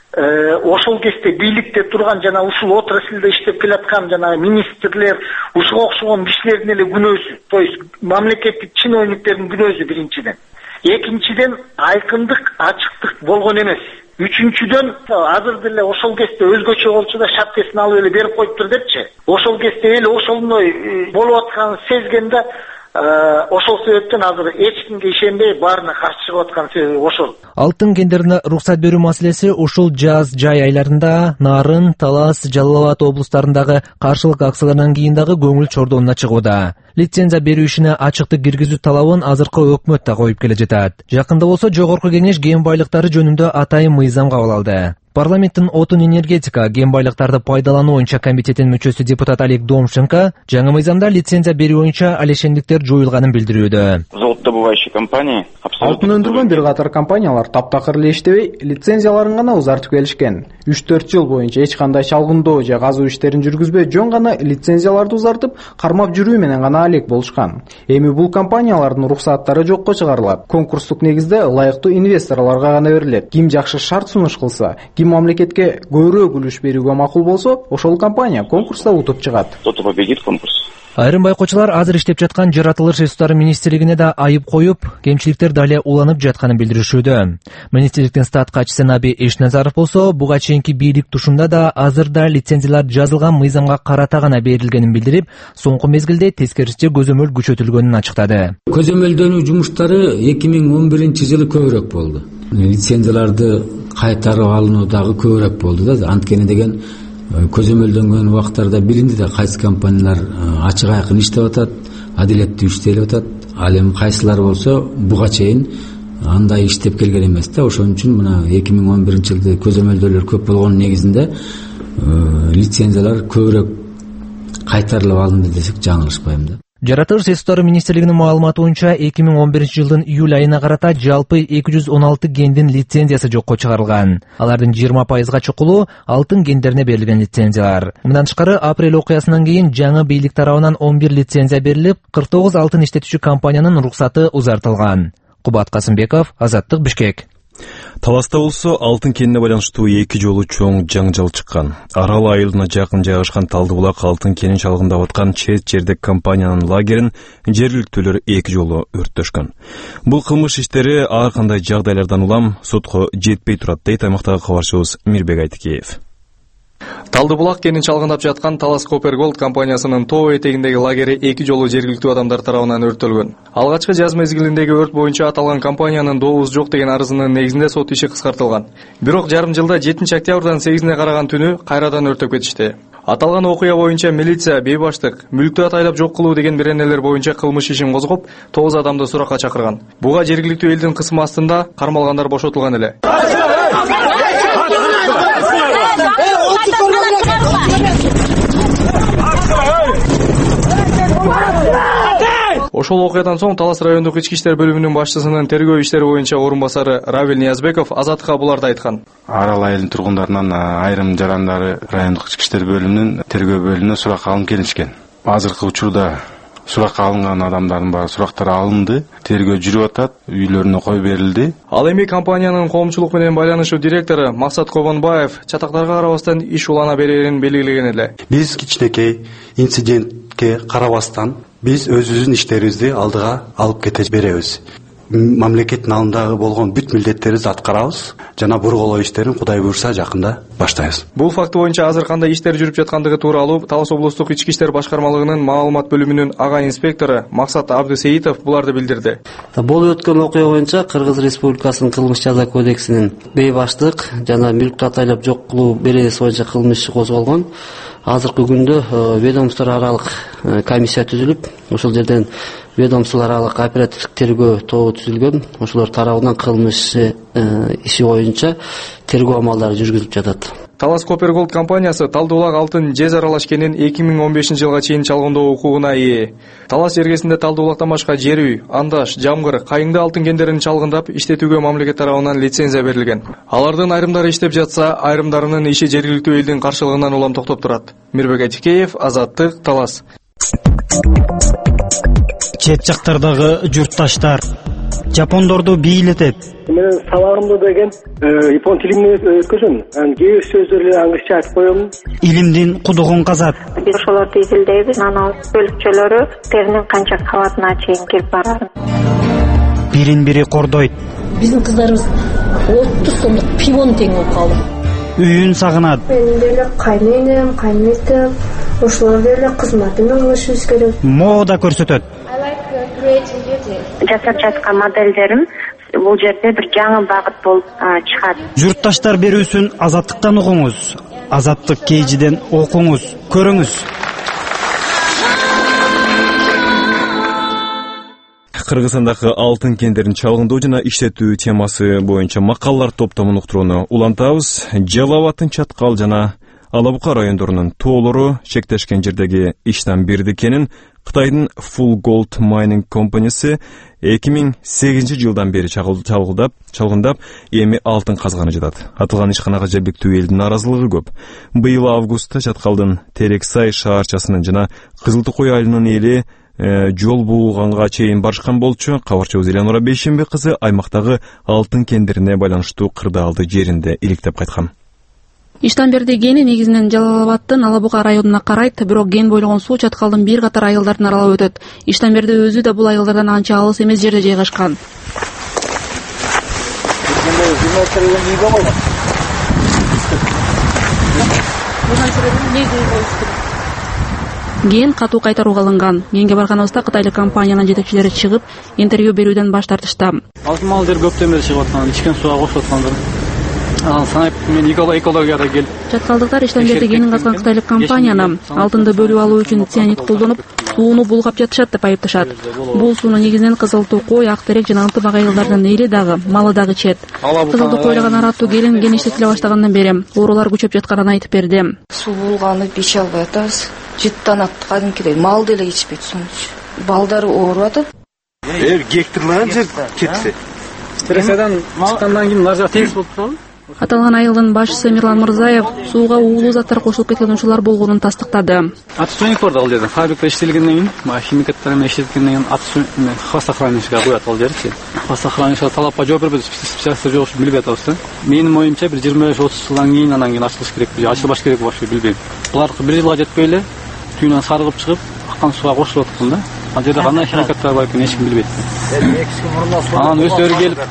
ошол кезде бийликте турган жана ушул отраслда иштеп келаткан жана министрлер, ушуга окшогон кишилердин эле күнөөсү, то есть мамлекеттик чиновниктердин күнөөсү биринчиден. Экинчиден айкындык, ачыктык болгон эмес. Үчүнчүдөн азыр деле ошол кезде өзгөчө болчу да шапкасын алып эле берип коюптур депчи. Ошол кезде эл ошондой болуп атканын сезгенде ошол себептен азыр эч кимге ишенбей баарына каршы чыгып аткан себеби ошол. Алтын кендерине уруксат берүү маселеси ушул жаз жай айларында Нарын, Талас, Жалал Абад облустарындагы каршылык акциялардан кийин дагы көңүл чордонуна чыгууда. Лицензия берүү ишине ачыктык киргизүү талабын азыркы өкмөт да коюп келе жатат. Жакында болсо Жогорку кеңеш кен байлыктары жөнүндө атайын мыйзам кабыл алды. Парламенттин отун энергетика кен байлыктарды пайдалануу боюнча комитетинин мүчөсү депутат Олег Домшенко жаңы мыйзамда лицензия берүү боюнча алешендиктер жоюлганын билдирүүдө. Золотодобывающие компании алтын өндүргөн бир катар компаниялар таптакыр эле иштебей, лицензияларын гана узартып келишкен. 3-4 жыл боюнча эч кандай чалгындоо же казуу иштерин жүргүзбөй, жөн гана лицензияларды узартып, кармап жүрүү менен гана алек болушкан. Эми бул компаниялардын уруксаттары жокко чыгарылат. Конкурстук негизде ылайыктуу инвесторлорго гана берилет. Ким жакшы шарт сунуш кылса, ким мамлекетке көбүрөөк үлүш берүүгө макул болсо, ошол компания конкурста утуп чыгат. Кто-то победит конкурс. Айрым байкоочулар азыр иштеп жаткан жаратылыш ресурстары министрлигине да айып коюп, кемчиликтер дале уланып жатканын билдиришүүдө. Министрликтин стат катчысы Наби Эшназаров болсо, буга чейинки бийлик тушунда да азырда лицензиялар жазылган мыйзамга карата гана берилгенин билдирип, соңку мезгилде тескерисинче көзөмөл күчөтүлгөнүн ачыктады. Көзөмөлдөнүү жумуштары 2011-жылы көбүрөөк болду. Лицензияларды кайтарып алынуу дагы көбүрөөк болду да, анткени деген көзөмөлдөнгөн убактарда билинди да кайсы компаниялар ачык айкын иштеп атат, адилеттүү иштелип атат. Ал эми кайсылар болсо буга чейин андай иштеп келген эмес да. Ошон үчүн мына 2011-жылды көзөмөлдөөлөр көп болгонун негизинде лицензиялар көбүрөөк кайтарылып алынды десек жаңылышпайм да. Жаратылыш ресурстары министрлигинин маалыматы боюнча 2011-жылдын июль айына карата жалпы 216 кендин лицензиясы жокко чыгарылган. Алардын 20%га чукулу алтын кендерине берилген лицензиялар. Мындан тышкары апрель окуясынан кийин жаңы бийлик тарабынан 11 лицензия берилип, 49 алтын иштетүүчү компаниянын уруксаты узартылган. Кубат Касымбеков, Азаттык, Бишкек. Таласта болсо алтын кенине байланыштуу 2 жолу чоң жаңжал чыккан. Арал айылына жакын жайгашкан Талдыбулак алтын кенин чалгындап аткан чет жердеги компаниянын лагерин жергиликтүүлөр 2 жолу өрттөшкөн. Бул кылмыш иштери ар кандай жагдайлардан улам сотко жетпей турат дейт аймактагы кабарчыбыз Мирбек Айтыкеев. Талдыбулак кенин чалгындап жаткан Талас Копер Голд компаниясынын тоо этегиндеги лагери 2 жолу жергиликтүү адамдар тарабынан өрттөлгөн. Алгачкы жаз мезгилиндеги өрт боюнча аталган компаниянын дообуз жок деген арызынын негизинде сот иши кыскартылган. Бирок жарым жылда 7-октябрдан 8-ине караган түнү кайрадан өрттөп кетишти. Аталган окуя боюнча милиция бейбаштык, мүлктү атайлап жок кылуу деген беренелер боюнча кылмыш ишин козгоп, 9 адамды суракка чакырган. Буга жергиликтүү элдин кысымы астында кармалгандар бошотулган эле. Ошол окуядан соң Талас райондук ички иштер бөлүмүнүн башчысынын тергөө иштери боюнча орун басары Равил Ниязбеков Азаттыкка буларды айткан. Арал айылынын тургундарынан айрым жарандары райондук ички иштер бөлүмүнүн тергөө бөлүмүнө суракка алынып келишкен. Азыркы учурда суракка алынган адамдардын баары сурактары алынды, тергөө жүрүп атат, үйлөрүнө кой берилди. Ал эми компаниянын коомчулук менен байланышуу директору Максат Кобонбаев чатактарга карабастан иш улана берерин белгилеген эле. Биз кичинекей инцидентке карабастан биз өзүбүздүн иштерибизди алдыга алып кете беребиз. Мамлекеттин алдындагы болгон бүт милдеттерибизди аткарабыз жана бурголоо иштерин Кудай буйрса жакында баштайбыз. Бул факты боюнча азыр кандай иштер жүрүп жаткандыгы тууралуу Талас облустук ички иштер башкармалыгынын маалымат бөлүмүнүн ага инспектору Максат Абдысеитов буларды билдирди. Болуп өткөн окуя боюнча Кыргыз Республикасынын кылмыш жаза кодексинин бейбаштык жана мүлктү атайлап жок кылуу беренеси боюнча кылмыш иши козголгон. Азыркы күндө ведомство аралык комиссия түзүлүп, ошол жерден ведомство аралык оперативдик тергөө тобу түзүлгөн. Ошолор тарабынан кылмыш иши боюнча тергөө амалдары жүргүзүлүп жатат. Талас Коперголд компаниясы Талдыбулак алтын жез аралаш кенин 2015-жылга чейин чалгындоо укугуна ээ. Талас жергесинде Талдыбулактан башка жер үй, андаш, жамгыр, кайыңды алтын кендерин чалгындап иштетүүгө мамлекет тарабынан лицензия берилген. Алардын айрымдары иштеп жатса, айрымдарынын иши жергиликтүү элдин каршылыгынан улам токтоп турат. Мирбек Атикеев, Азаттык, Талас. Чет жактардагы журтташтар жапондорду бийлетет. Мен сабагымды деген япон тилинен өткөзөм. Кээ бир сөздөрдү англисче айтып коем. Илимдин кудугун казат. Биз ошолорду изилдейбиз. Анан бөлүкчөлөрү теринин канча кабатына чейин кирип барат. Бирин-бири кордойт. Биздин кыздарыбыз 30 сомдук пивон тең болуп калды. Үйүн сагынат. Мен деле кайненем, кайнетем, ошолор деле кызматына алышыбыз керек. Мода көрсөтөт. Жасап жаткан моделдерим бул жерде бир жаңы багыт болуп чыгат. Журтташтар берүүсүн Азаттыктан угуңуз. Азаттык кейжиден окуңуз, көрүңүз. Кыргызстандагы алтын кендерин чалгындоо жана иштетүү темасы боюнча макалалар топтомун уктурууну улантабыз. Жалал Абадтын Чаткал жана Алабука райондорунун тоолору чектешкен жердеги иштен бирди экенин Кытайдын Full Gold Mining компаниясы 2008-жылдан бери чалгындап, эми алтын казганы жатат. Атылган ишканага жергиликтүү элдин наразылыгы көп. Быйыл августта Чаткалдын Терексай шаарчасынын жана Кызыл Токой айылынын эли жол бууганга чейин барышкан болчу. Кабарчыбыз Элеонора Бейшембек кызы аймактагы алтын кендерине байланыштуу кырдаалды жеринде иликтеп кайткан. Иштан берди кени негизинен Жалал Абадтын Алабука районуна карайт, бирок кен бойлогон суу Чаткалдын бир катар айылдарын аралап өтөт. Иштан берди өзү да бул айылдардан анча алыс эмес жерде жайгашкан. Кен катуу кайтарууга алынган. Менге барганыбызда кытайлык компаниянын жетекчилери чыгып, интервью берүүдөн баш тартышты. Алтын малдер көптөн бери чыгып аткан, ичкен сууга кошуп аткандар. Санап мен экологияда келип. Чаткалдыктар иштен берди кенин казган кытайлык компанияны алтынды бөлүп алуу үчүн цианид колдонуп, сууну булгап жатышат деп айыпташат. Бул сууну негизинен Кызыл Токой, Актерек жана Ынтымак айылдарынын эли дагы, малы дагы ичет. Кызыл Токойдогу нараттуу келин кен иштетиле баштагандан бери оорулар күчөп жатканын айтып берди. Суу булганы иче албай атабыз. Жыттанат кадимкидей мал деле ичпейт сууну. Балдары ооруп атат. Гектарлар жер кетти. Стрессадан чыккандан кийин мына жак тегиз болуп калды. Аталган айылдын башчысы Мирлан Мырзаев сууга уулуу заттар кошулуп кеткен учурлар болгонун тастыктады. Атсойник бар да ал жерде. Фабрикада иштелгенден кийин, химикаттар менен иштеткенден кийин хвостохранилищеге коюп атып ал жерди. Хвостохранилище талапка жооп бербейт, специалисттер жок үчүн билбей атабыз да. Менин оюмча бир 25-30 жылдан кийин анан кийин ачылыш керек, ачылбаш керек болчу билбейм. Булар бир жылга жетпей эле түйүнөн сарыгып чыгып, аккан сууга кошулуп аткан да. Ал жерде кандай химикаттар бар экенин эч ким билбейт. Анан өздөрү келип,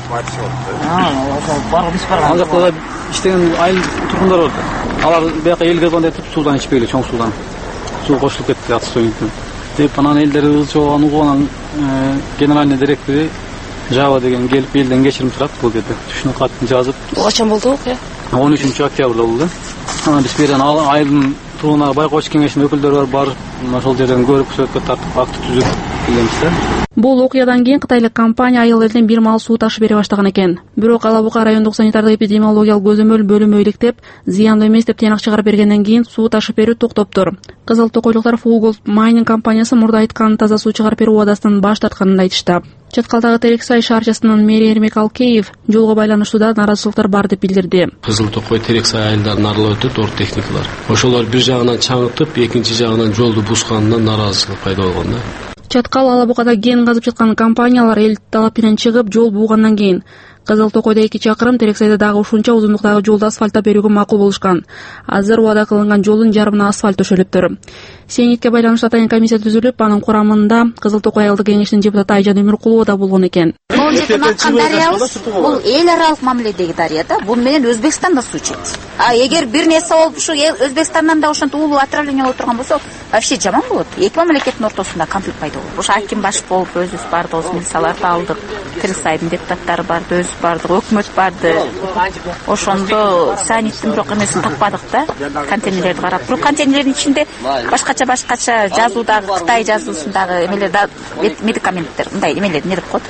ал жакта иштеген айыл тургундар бар. Алар бияка эл келгенде айтып суудан ичпейле, чоң суудан. Суу кошулуп кетти атсойниктен. Деп анан элдер ылчыган угуган генеральный директору Жава деген келип элден кечирим сурап бул жерде. Түшүнүк катын жазып. Бул качан болду окуя? 13-октябрда болду да. Анан биз берген айылдын тургунага байкоочу кеңешинин өкүлдөрү барып, ошол жерден көрүп, сөткө тартып, акты түзүп келебиз да. Бул окуядан кийин кытайлык компания айыл элден бир маал суу ташып бере баштаган экен. Бирок Ала Бука райондук санитардык эпидемиологиялык көзөмөл бөлүмү иликтеп, зыяндуу эмес деп тыянак чыгарып бергенден кийин суу ташып берүү токтоптур. Кызыл токойлуктар Full Gold Mining компаниясы мурда айткан таза суу чыгарып берүү убадасынан баш тартканын айтышты. Чаткалдагы Терексай шаарчасынын мэри Эрмек Алкеев жолго байланыштуу да наразычылыктар бар деп билдирди. Кызыл токой Терексай айылдарын аралап өтөт ор техникалар. Ошолор бир жагынан чаңытып, экинчи жагынан жолду бусканынан наразычылык пайда болгон да. Чаткал Ала Букада кен казып жаткан компаниялар эл талап менен чыгып жол буугандан кийин Кызыл токойдо 2 чакырым, Терексайда дагы ушунча узундуктагы жолду асфальттап берүүгө макул болушкан. Азыр убада кылынган жолдун жарымына асфальт төшөлүптүр. Сенитке байланыштуу атайын комиссия түзүлүп, анын курамында Кызыл токой айылдык кеңешинин депутаты Айжан Өмүркулова да болгон экен. Бул жерден аккан дарыябыз бул эл аралык мамиледеги дарыя да. Бул менен Өзбекстан да суу ичет. А эгер бир нерсе болуп ушу Өзбекстандан да ошентип уулуу отравление болуп турган болсо, вообще жаман болот. Эки мамлекеттин ортосунда конфликт пайда болот. Ошо аким баш болуп өзүбүз бардык, милицияларды алдык, Терексайдын депутаттары барды, өзүбүз бардык, өкмөт барды. Ошондо саниттин бирок эмесин таппадык да. Контейнерлерди карап туруп, контейнерлердин ичинде башкача жазуудагы Кытай жазуусундагы эмелер медикаменттер, мындай эмелер не деп коет.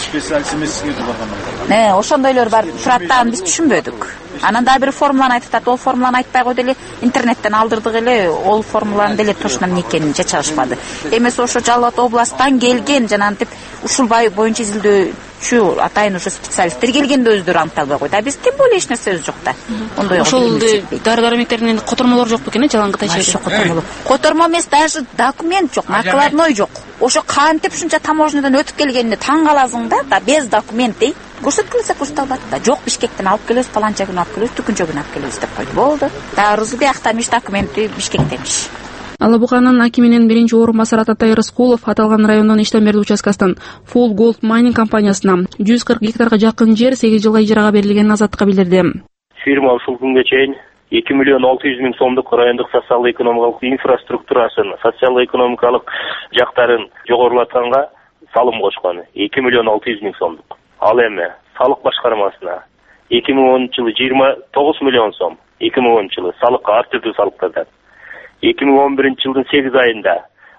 Ошондойлор бар турат да, биз түшүнбөдүк. Анан дагы бир формуланы айтып атат, ол формуланы айтпай койду эле, интернеттен алдырдык эле, ол формуланын деле точно эмне экенин чачышпады. Эмесе ошо Жалал Абад областтан келген жанагынтип ушул боюнча изилдөөчү атайын уже специалисттер келгенде өздөрү аныкталбай койду. А биз тем более эч нерсебиз жок да. Ондой ошол дары-дармектердин котормолор жок бекен, жалаң Кытайча котормолор. Котормо эмес, даже документ жок, накладной жок. Ошо кантип ушунча таможнядан өтүп келгенине таң каласың да, без документ дейт. Көрсөткүлөсө көрсөтө албат да. Жок, Бишкектен алып келебиз, паланча күнү алып келебиз, түкүнчө күнү алып келебиз деп койду. Болду. Дарызы бияктамыш, документи Бишкектемиш. Ала Буканын акиминин биринчи орун басары Ататай Рыскулов аталган райондон иштен берүү участкасынан Full Gold Mining компаниясына 140 гектарга жакын жер 8 жылга ижарага берилгенин азаттыкка билдирди. Фирма ушул күнгө чейин 2 миллион 600 миң сомдук райондук социалдык-экономикалык инфраструктурасын, социалдык-экономикалык жактарын жогорулатканга салым кошкон. 2 миллион 600 миң сомдук. Ал эми салык башкармасына 2010-жылы 29 миллион сом, 2010-жылы салыкка ар түрдүү салыктардан. 2011-жылдын 8 айында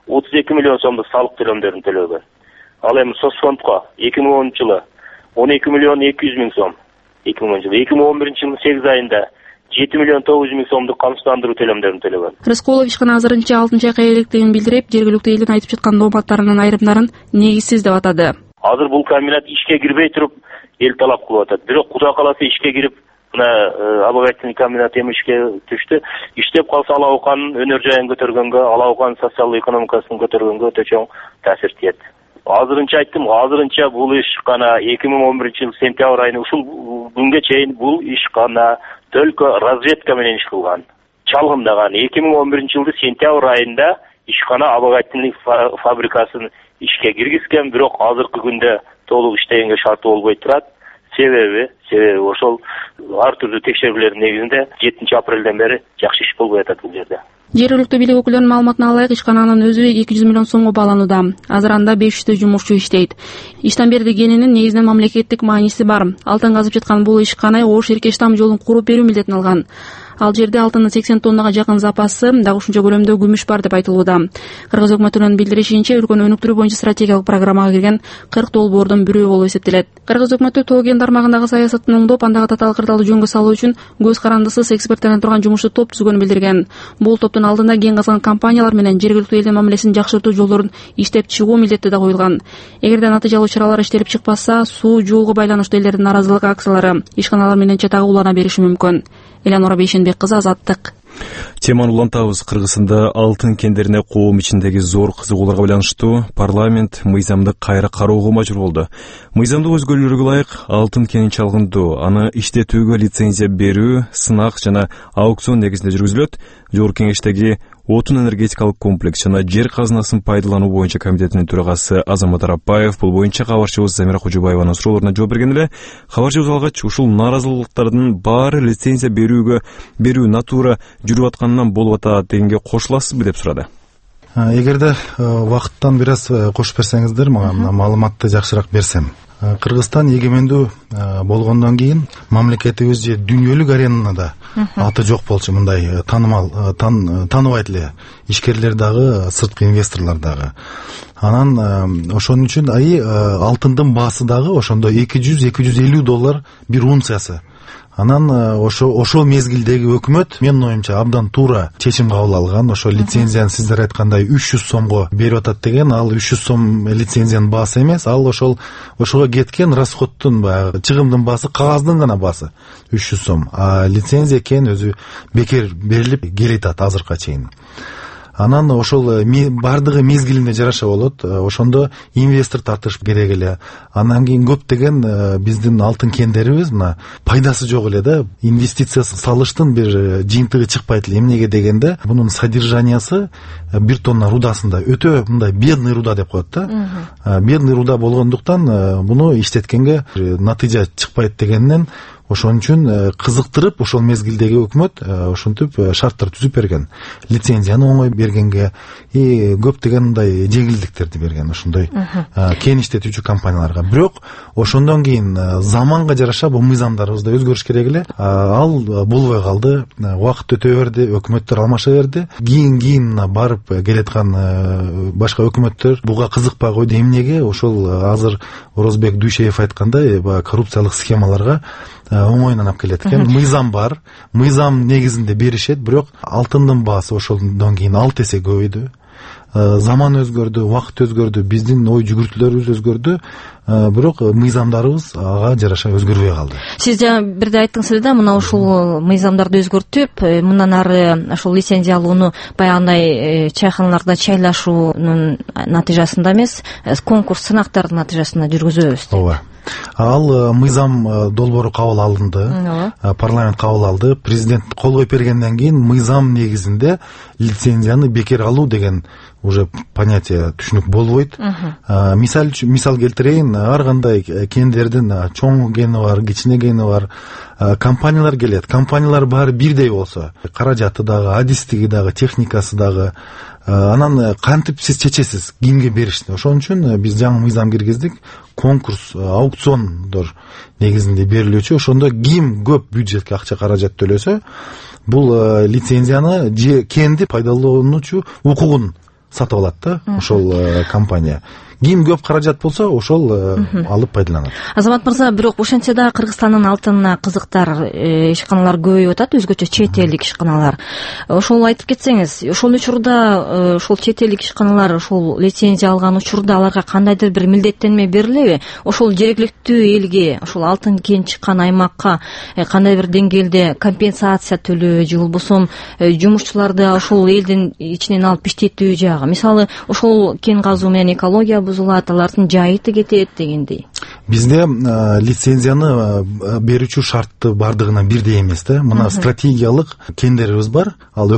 32 миллион сомдук салык төлөмдөрүн төлөгөн. Ал эми соцфондко 2010-жылы 12 миллион 200 миң сом, 2010-жылы 2011-жылдын 8 айында 7 миллион 900 миң сомдук камсыздандыруу төлөмдөрүн төлөгөн. Рыскулов ишкана азырынча алтынчы айга электигин билдирип, жергиликтүү элдин айтып жаткан дооматтарынын айрымдарын негизсиз деп атады. Азыр бул комбинат ишке кирбей туруп эл талап кылып атат. Бирок Кудай кааласа ишке кирип, мына обогатительный комбинат эми ишке түштү. Иштеп калса Ала Буканын өнөр жайын көтөргөнгө, Ала Буканын социалдык экономикасын көтөргөнгө өтө чоң таасир тиет. Азырынча айттым, азырынча бул иш гана 2011-жыл сентябрь айында ушул күнгө чейин бул иш гана только разведка менен иш кылган. Чалгындаган 2011-жылды сентябрь айында ишкана обогатительный фабрикасын ишке киргизген, бирок азыркы күндө толук иштегенге шарты болбой турат. Себеби ошол ар түрдүү текшерүүлөрдүн негизинде 7 апрелден бери жакшы иш болбой атат бул жерде. Жергиликтүү бийлик өкүлдөрүнүн маалыматына ылайык, ишкананын өзү 200 миллион сомго бааланууда. Азыр анда 500 жумушчу иштейт. Иштен бергенинин негизинен мамлекеттик мааниси бар. Алтын казып жаткан бул ишкана Ош Эркештам жолун куруп берүү милдетин алган. Ал жерде алтындын 80 тоннага жакын запасы, дагы ушунча көлөмдө күмүш бар деп айтылууда. Кыргыз өкмөтүнүн билдиришинче, өлкөнү өнүктүрүү боюнча стратегиялык программага кирген 40 долбоордун бирөө болуп эсептелет. Кыргыз өкмөтү тоо кен тармагындагы саясатын оңдоп, андагы татаал кырдаалды жөнгө салуу үчүн көз карандысыз эксперттенен турган жумуштуу топ түзгөнүн билдирген. Бул топтун алдында кен казган компаниялар менен жергиликтүү элдин мамилесин жакшыртуу жолдорун иштеп чыгуу милдети да коюлган. Эгерде натыйжалуу чаралар иштелип чыкпаса, суу жолго байланыштуу элдердин наразылык акциялары ишканалар менен чатагы улана бериши мүмкүн. Элянора Бейшенбек кызы, Азаттык. Теманы улантабыз. Кыргызстанда алтын кендерине коом ичиндеги зор кызыгууларга байланыштуу парламент мыйзамды кайра кароого мажбур болду. Мыйзамды өзгөрүүлөргө ылайык алтын кенин чалгындоо, аны иштетүүгө лицензия берүү, сынак жана аукцион негизинде жүргүзүлөт. Жогорку кеңештеги отун энергетикалык комплекс жана жер казынасын пайдалануу боюнча комитетинин төрагасы Азамат Арапбаев бул боюнча кабарчыбыз Замира Кожобаеванын суроолоруна жооп берген эле. Кабарчыбыз алгач ушул нааразылыктардын баары лицензия берүү натура жүрүп атканынан болуп атат дегенге кошуласызбы деп сурады. Эгерде убакыттан бир аз кошуп берсеңиздер, мага маалыматты жакшыраак берсем. Кыргызстан эгемендүү болгондон кийин мамлекетибиз же дүйнөлүк аренада аты жок болчу, мындай тааныбайт эле ишкерлер дагы, сырткы инвесторлор дагы. Анан ошон үчүн алтындын баасы дагы ошондо $200-250 бир унциясы. Анан ошол мезгилдеги өкмөт менин оюмча абдан туура чечим кабыл алган. Ошо лицензияны сиздер айткандай 300 сомго берип атат деген, ал 300 сом лицензиянын баасы эмес, ал ошого кеткен расходтун баягы чыгымдын баасы, кагаздын гана баасы 300 сом. А лицензия экен өзү бекер берилип келет азыркыга чейин. Анан ошол бардыгы мезгилинде жараша болот. Ошондо инвестор тартыш керек эле. Андан кийин көптөгөн биздин алтын кендерибиз мына пайдасы жок эле да. Инвестиция салыштын бир жыйынтыгы чыкпайт эле. Эмнеге дегенде, бунун содержаниясы 1 тонна рудасында өтө мындай бедный руда деп коет да. Бедный руда болгондуктан буну иштеткенге натыйжа чыкпайт дегенден ошон үчүн кызыктырып ошол мезгилдеги өкмөт ошентип шарттар түзүп берген. Лицензияны оңой бергенге көптөгөн мындай жеңилдиктерди берген ошондой кен иштетүүчү компанияларга. Бирок ошондон кийин заманга жараша бул мыйзамдарыбызда өзгөрүш керек эле. Ал болбой калды. Убакыт өтө берди, өкмөттөр алмаша берди. Кийин барып келаткан башка өкмөттөр буга кызыкпай койду. Эмнеге? Ошол азыр Орозбек Дүйшеев айткандай коррупциялык схемаларга оңойнан алып келет экен. Мыйзам бар. Мыйзам негизинде беришет, бирок алтындын баасы ошондон кийин 6 эсе көбөйдү. Заман өзгөрдү, убакыт өзгөрдү, биздин ой жүгүртүүлөрүбүз өзгөрдү, бирок мыйзамдарыбыз ага жараша өзгөрбөй калды. Сиз жана бирде айттыңыз эле да, мына ушул мыйзамдарды өзгөртүп, мындан ары ошол лицензия алууну баягындай чайханаларда чайлашуунун натыйжасында эмес, конкурс сынактардын натыйжасында жүргүзөбүз. Ооба. Ал мыйзам долбоору кабыл алынды, парламент кабыл алды, президент кол коюп бергенден кийин мыйзам негизинде лицензияны бекер алуу деген уже понятие түшүнүк болбойт. Мисал келтирейин, ар кандай кендердин чоң кени бар, кичине кени бар, компаниялар келет. Компаниялар баары бирдей болсо, каражаты дагы, адистиги дагы, техникасы дагы, анан кантип сиз чечесиз кимге беришти. Ошон үчүн биз жаңы мыйзам киргиздик. Конкурс, аукциондор негизинде берилүүчү. Ошондо ким көп бюджетке акча каражат төлөсө, бул лицензияны же кенди пайдалануучу укугун сатып алат да ошол компания. Ким көп каражат болсо, ошол алып пайдаланат. Азамат мырза, бирок ошентсе да Кыргызстандын алтынына кызыктар, ишканалар көбөйүп атат, өзгөчө чет элдик ишканалар. Ошол айтып кетсеңиз, ошол учурда ошол чет элдик ишканалар ошол лицензия алган учурда аларга кандайдыр бир милдеттенме берилеби? Ошол жергиликтүү элге, ошол алтын кен чыккан аймакка кандай бир деңгээлде компенсация төлөө же болбосо жумушчуларды ошол элдин ичинен алып иштетүү жагы. Мисалы, ошол кен казуу менен экология бузулат, алардын жайыты кетет дегендей. Бизде лицензияны берүүчү шарты бардыгына бирдей эмес да. Мына стратегиялык кендерибиз бар. Ал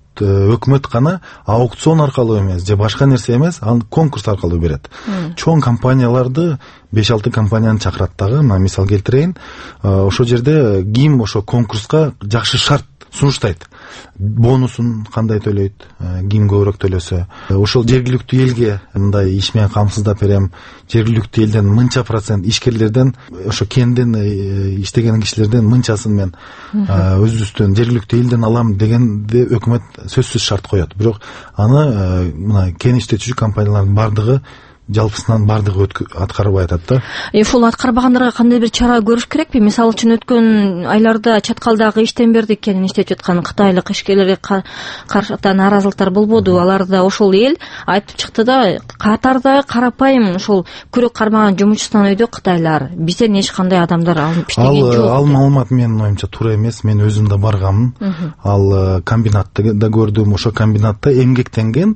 өкмөт гана аукцион аркылуу эмес, же башка нерсе эмес, ал конкурс аркылуу берет. Чоң компанияларды 5-6 компанияны чакырат дагы. Мисал келтирейин, ошол жерде ким ошо конкурска жакшы шарт сунуштайт. Бонусун кандай төлөйт, ким көбүрөөк төлөсө. Ошол жергиликтүү элге мындай иш менен камсыздап берем, жергиликтүү элден мынча процент, ишкерлерден, ошо кенден иштеген кишилерден мынчасын мен өзүбүздөн жергиликтүү элден алам дегенде өкмөт сөзсүз шарт коет. Бирок аны мына кен иштетүүчү компаниялардын бардыгы жалпысынан бардыгы аткарбай атат да. Ушул аткарбагандарга кандай бир чара көрүш керекпи? Мисалы үчүн өткөн айларда чаткалдагы Иштенбердик кенин иштетип жаткан кытайлык ишкерлерге каршы нааразылыктар болбоду. Аларда ошол эл айтып чыкты да, катарда карапайым ошол күрөк кармаган жумушчусунан өйдө кытайлар, бизден эч кандай адамдар алып иштеген жок. Ал маалымат менин оюмча туура эмес. Мен өзүм да барганмын. Ал комбинатты да көрдүм. Ошо комбинатта эмгектенген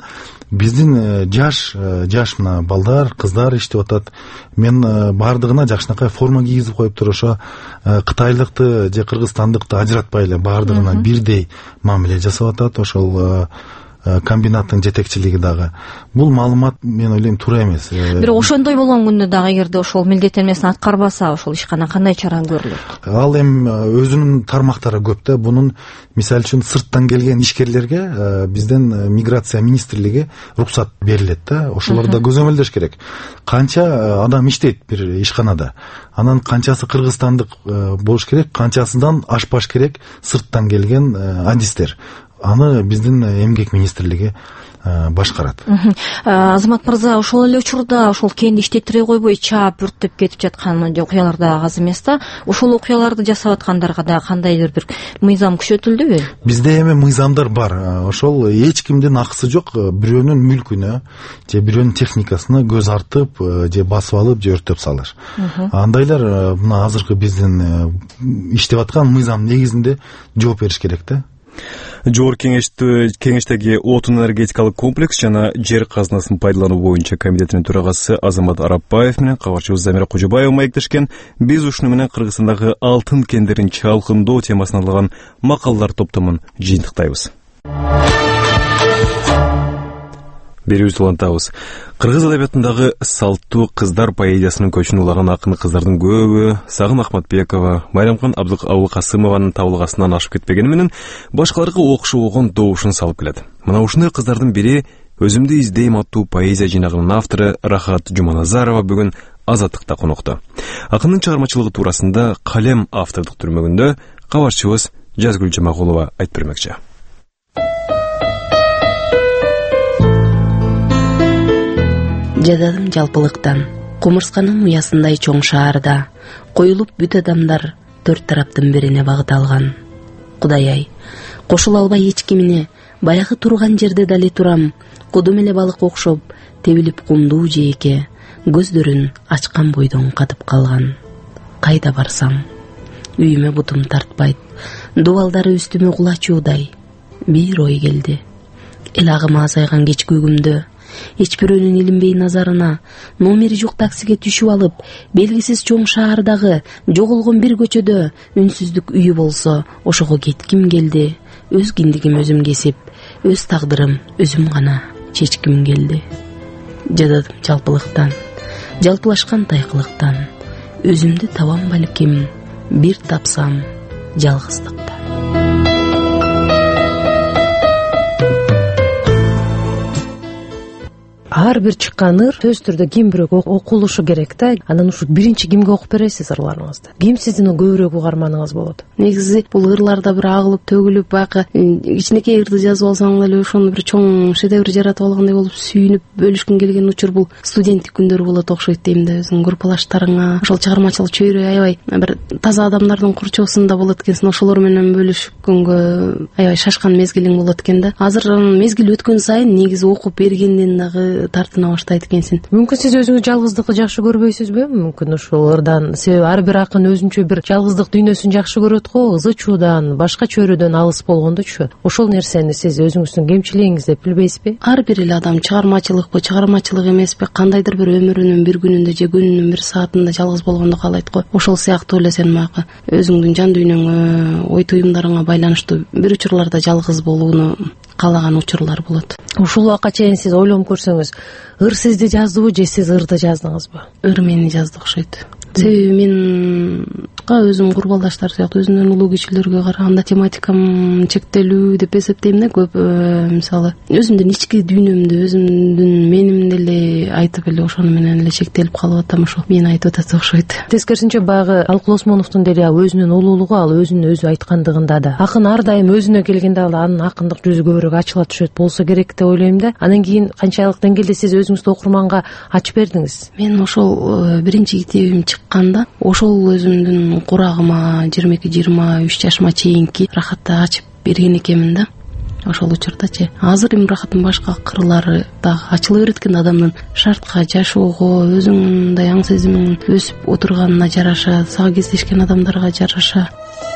биздин жаш мына балдар, кыздар иштеп атат. Мен бардыгына жакшынакай форма кийгизип коюптур. Ошо кытайлыкты же кыргызстандыкты ажыратпай эле бардыгына бирдей мамиле жасап атат. Ошол комбинаттын жетекчилиги дагы. Бул маалымат мен ойлойм туура эмес. Бирок ошондой болгон күндө дагы эгерде ошол милдеттенмесин аткарбаса, ошол ишкана кандай чара көрүлөт? Ал эми өзүнүн тармактары көп да. Бунун мисалы үчүн сырттан келген ишкерлерге бизден миграция министрлиги уруксат берилет да. Ошолорду көзөмөлдөш керек. Канча адам иштейт бир ишканада. Анан канчасы кыргызстандык болуш керек, канчасынан ашпаш керек сырттан келген адистер. Аны биздин эмгек министрлиги башкарат. Азамат мырза, ошол эле учурда ошол кенди иштеттире койбой чаап өрттөп кетип жаткан окуялар да аз эмес да. Ошол окуяларды жасап аткандарга да кандайдыр бир мыйзам күчөтүлдүбү? Бизде эми мыйзамдар бар. Ошол эч кимдин акысы жок, бирөөнүн мүлкүнө же бирөөнүн техникасына көз артып, же басып алып, же өрттөп салыш. Андайлар мына азыркы биздин иштеп аткан мыйзам негизинде жооп бериш керек да. Жогорку кеңештеги отун энергетикалык комплекс жана жер казынасын пайдалануу боюнча комитетинин төрагасы Азамат Арапбаев менен кабарчыбыз Замира Кожобаева маектешкен. Биз ушуну менен Кыргызстандагы алтын кендерин чалкындоо темасына арналган макалалар топтомун жыйынтыктайбыз. Берүүбүздү улантабыз. Кыргыз адабиятындагы салттуу кыздар поэзиясынын көчүн улаган акын кыздардын көбү Сагын Ахматбекова, Майрамкан Абдыкасымованын табылгасынан ашып кетпегени менен башкаларга окшогон добушун салып келет. Мына ушундай кыздардын бири Өзүмдү издейм аттуу поэзия жыйнагынын автору Рахат Жуманазарова бүгүн Азаттыкта конокто. Акындын чыгармачылыгы туурасында Калем автордук түрмөгүндө кабарчыбыз Жазгүл Жамагулова айтып бермекчи. Жададым жалпылыктан, кумурсканын уясындай чоң шаарда, коюлуп бүт адамдар төрт тараптын бирине багыт алган. Кудай-ай, кошула албай эч кимине, баягы турган жерде дали турам, кудум эле балык окшоп, тебилип кумдуу жээке, көздөрүн ачкан бойдон катып калган. Кайда барсам, үйүмө бутум тартпайт, дубалдары үстүмө кулачуудай. Бир ой келди. Эл агымы азайган кечки күгүмдө, эч бирөөнүн илинбей назарына, номери жок таксиге түшүп алып, белгисиз чоң шаардагы жоголгон бир көчөдө үнсүздүк үйү болсо, ошого кетким келди. Өз киндигим өзүм кесип, өз тагдырым өзүм гана чечким келди. Жададым жалпылыктан, жалпылашкан тайкылыктан, өзүмдү табам балким, бир тапсам жалгыздыкта. Ар бир чыккан ыр сөзсүз түрдө ким бирок окулушу керек да. Анан ушу биринчи кимге окуп бересиз ырларыңызды? Ким сиздин көбүрөөк угарманыңыз болот? Негизи бул ырларда бир агылып төгүлүп, баягы кичинекей ырды жазып алсаң эле ошону бир чоң шедевр жаратып алгандай болуп сүйүнүп бөлүшкүң келген учур бул студенттик күндөр болот окшойт дейм да. Өзүңүн группалаштарыңа, ошол чыгармачылык чөйрө аябай бир таза адамдардын курчоосунда болот экенсиң. Ошолор менен бөлүшкөнгө аябай шашкан мезгилиң болот экен да. Азыр мезгил өткөн сайын негизи окуп бергенден дагы тартына баштайт экенсиң. Мүмкүн сиз өзүңүз жалгыздыкты жакшы көрбөйсүзбү? Мүмкүн ушул ырдан себеби ар бир акын өзүнчө бир жалгыздык дүйнөсүн жакшы көрөт го, ызы чуудан, башка чөйрөдөн алыс болгондучу. Ошол нерсени сиз өзүңүздүн кемчилигиңиз деп билбейсизби? Ар бир эле адам чыгармачылыкпы, чыгармачылык эмеспи, кандайдыр бир өмүрүнүн бир күнүндө же күнүнүн бир саатында жалгыз болгонду каалайт го. Ошол сыяктуу эле сен баягы өзүңдүн жан дүйнөңө, ой туюмдарыңа байланыштуу бир учурларда жалгыз болууну каалаган учурлар болот. Ушул убакка чейин сиз ойлонуп көрсөңүз, ыр сизди жаздыбы же сиз ырды жаздыңызбы? Ыр мени жазды окшойт. Себеби мен өзүм курбалдаштар сыяктуу өзүмдөн улуу кишилерге караганда тематикам чектелүү деп эсептейм да. Көп мисалы өзүмдүн ички дүйнөмдү, өзүмдүн менимди эле айтып эле ошону менен эле чектелип калып атам. Ошо мени айтып атат окшойт. Тескерисинче баягы Алкул Осмоновдун деле өзүнүн улуулугу, ал өзүн өзү айткандыгында да. Акын ар дайым өзүнө келгенде анын акындык жүзү көбүрөөк ачыла түшөт болсо керек деп ойлойм да. Анан кийин канчалык деңгээлде сиз өзүңүздү окурманга ачып бердиңиз? Мен ошол биринчи китебим чыкканда ошол өзүмдүн курагыма 22-23 жашыма чейинки Рахатты ачып берген экенмин да. Ошол учурдачы. Азыр эми Рахаттын башка кырлары дагы ачыла берет экен. Адамдын шартка, жашоого, өзүнүн мындай аң сезиминин өсүп отурганына жараша, сага кездешкен адамдарга жараша.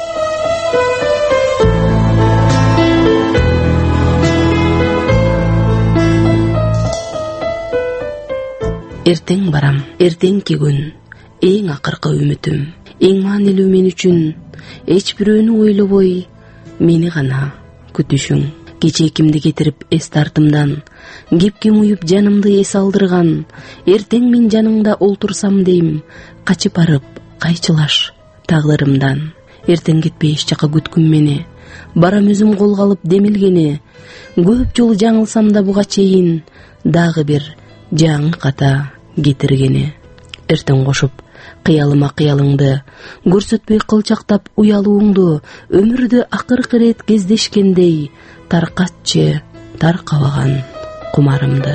Эртең барам, эртеңки күн, эң акыркы үмүтүм, эң маанилүү мен үчүн, эч бирөөнү ойлобой, мени гана күтүшүң. кечээкимди кетирип эс тартымдан, кепкем уюп жанымды эс алдырган, эртең мен жаныңда олтурсам дейм, качып барып кайчылаш тагдырымдан. Эртең кетпей эч жака күткүм мени, барам өзүм колго алып демилгени, көп жолу жаңылсам да буга чейин, дагы бир жаңы ката кетиргени. Эртең кошуп кыялыма кыялыңды, көрсөтпөй кылчактап уялууңду, өмүрдү акыркы ирет кездешкендей, таркатчы таркабаган кумарымды.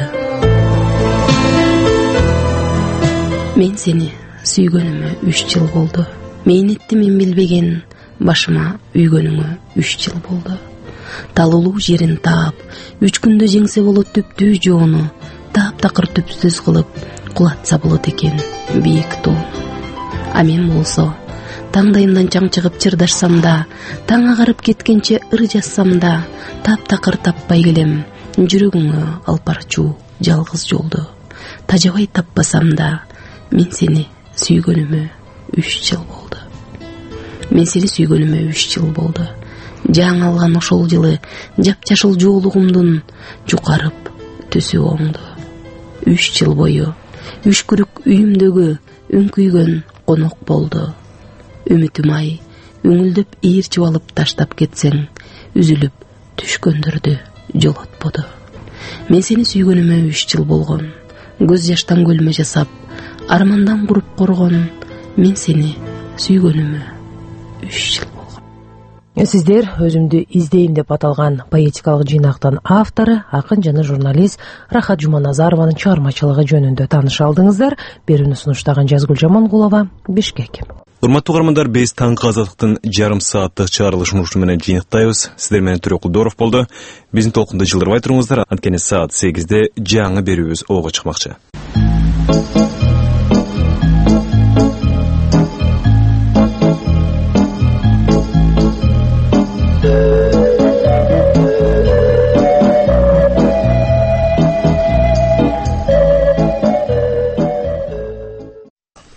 Мен сени сүйгөнүмө 3 жыл болду. Мээнетти мен билбеген, башыма үйгөнүңө 3 жыл болду. Талулуу жерин таап, 3 күндө жеңсе болот түптүү жоону, таап-такыр түпсүз кылып, кулатса болот экен бийик тоону. А мен болсо, таңдайымдан чаң чыгып чырдашсам да, таң агарып кеткенче ыр жазсам да, таап-такыр таппай келем, жүрөгүңө алпарчуу жалгыз жолду. Тажабай таппасам да, мен сени сүйгөнүмө 3 жыл болду. Мен сени сүйгөнүмө 3 жыл болду. Жаң алган ошол жылы жапжашыл жоолугумдун жукарып түсү оңду. 3 жыл бою үшкүрүк үйүмдөгү үңкүйгөн конок болду. Үмүтүм ай, үңүлдөп ээрчип алып таштап кетсең, үзүлүп түшкөндөрдү жолотподу. Мен сени сүйгөнүмө 3 жыл болгон. Көз жаштан көлмө жасап, армандан куруп коргон. Мен сени сүйгөнүмө 3 жыл болгон. Сиздер өзүмдү издейм деп аталган поэтикалык жыйнактын автору, акын жана журналист Рахат Жуманазарованын чыгармачылыгы жөнүндө тааныша алдыңыздар. Берүүнү сунуштаган Жазгүл Жамангулова, Бишкек. Урматтуу угармандар, биз таңкы азаттыктын жарым сааттык чыгарылышын ушуну менен жыйнактайбыз. Сиздер менен Түрө Кулдоров болду. Биздин толкунду жылдырбай туруңуздар. Анткени саат 8-де жаңы берүүбүз ого чыкмакчы.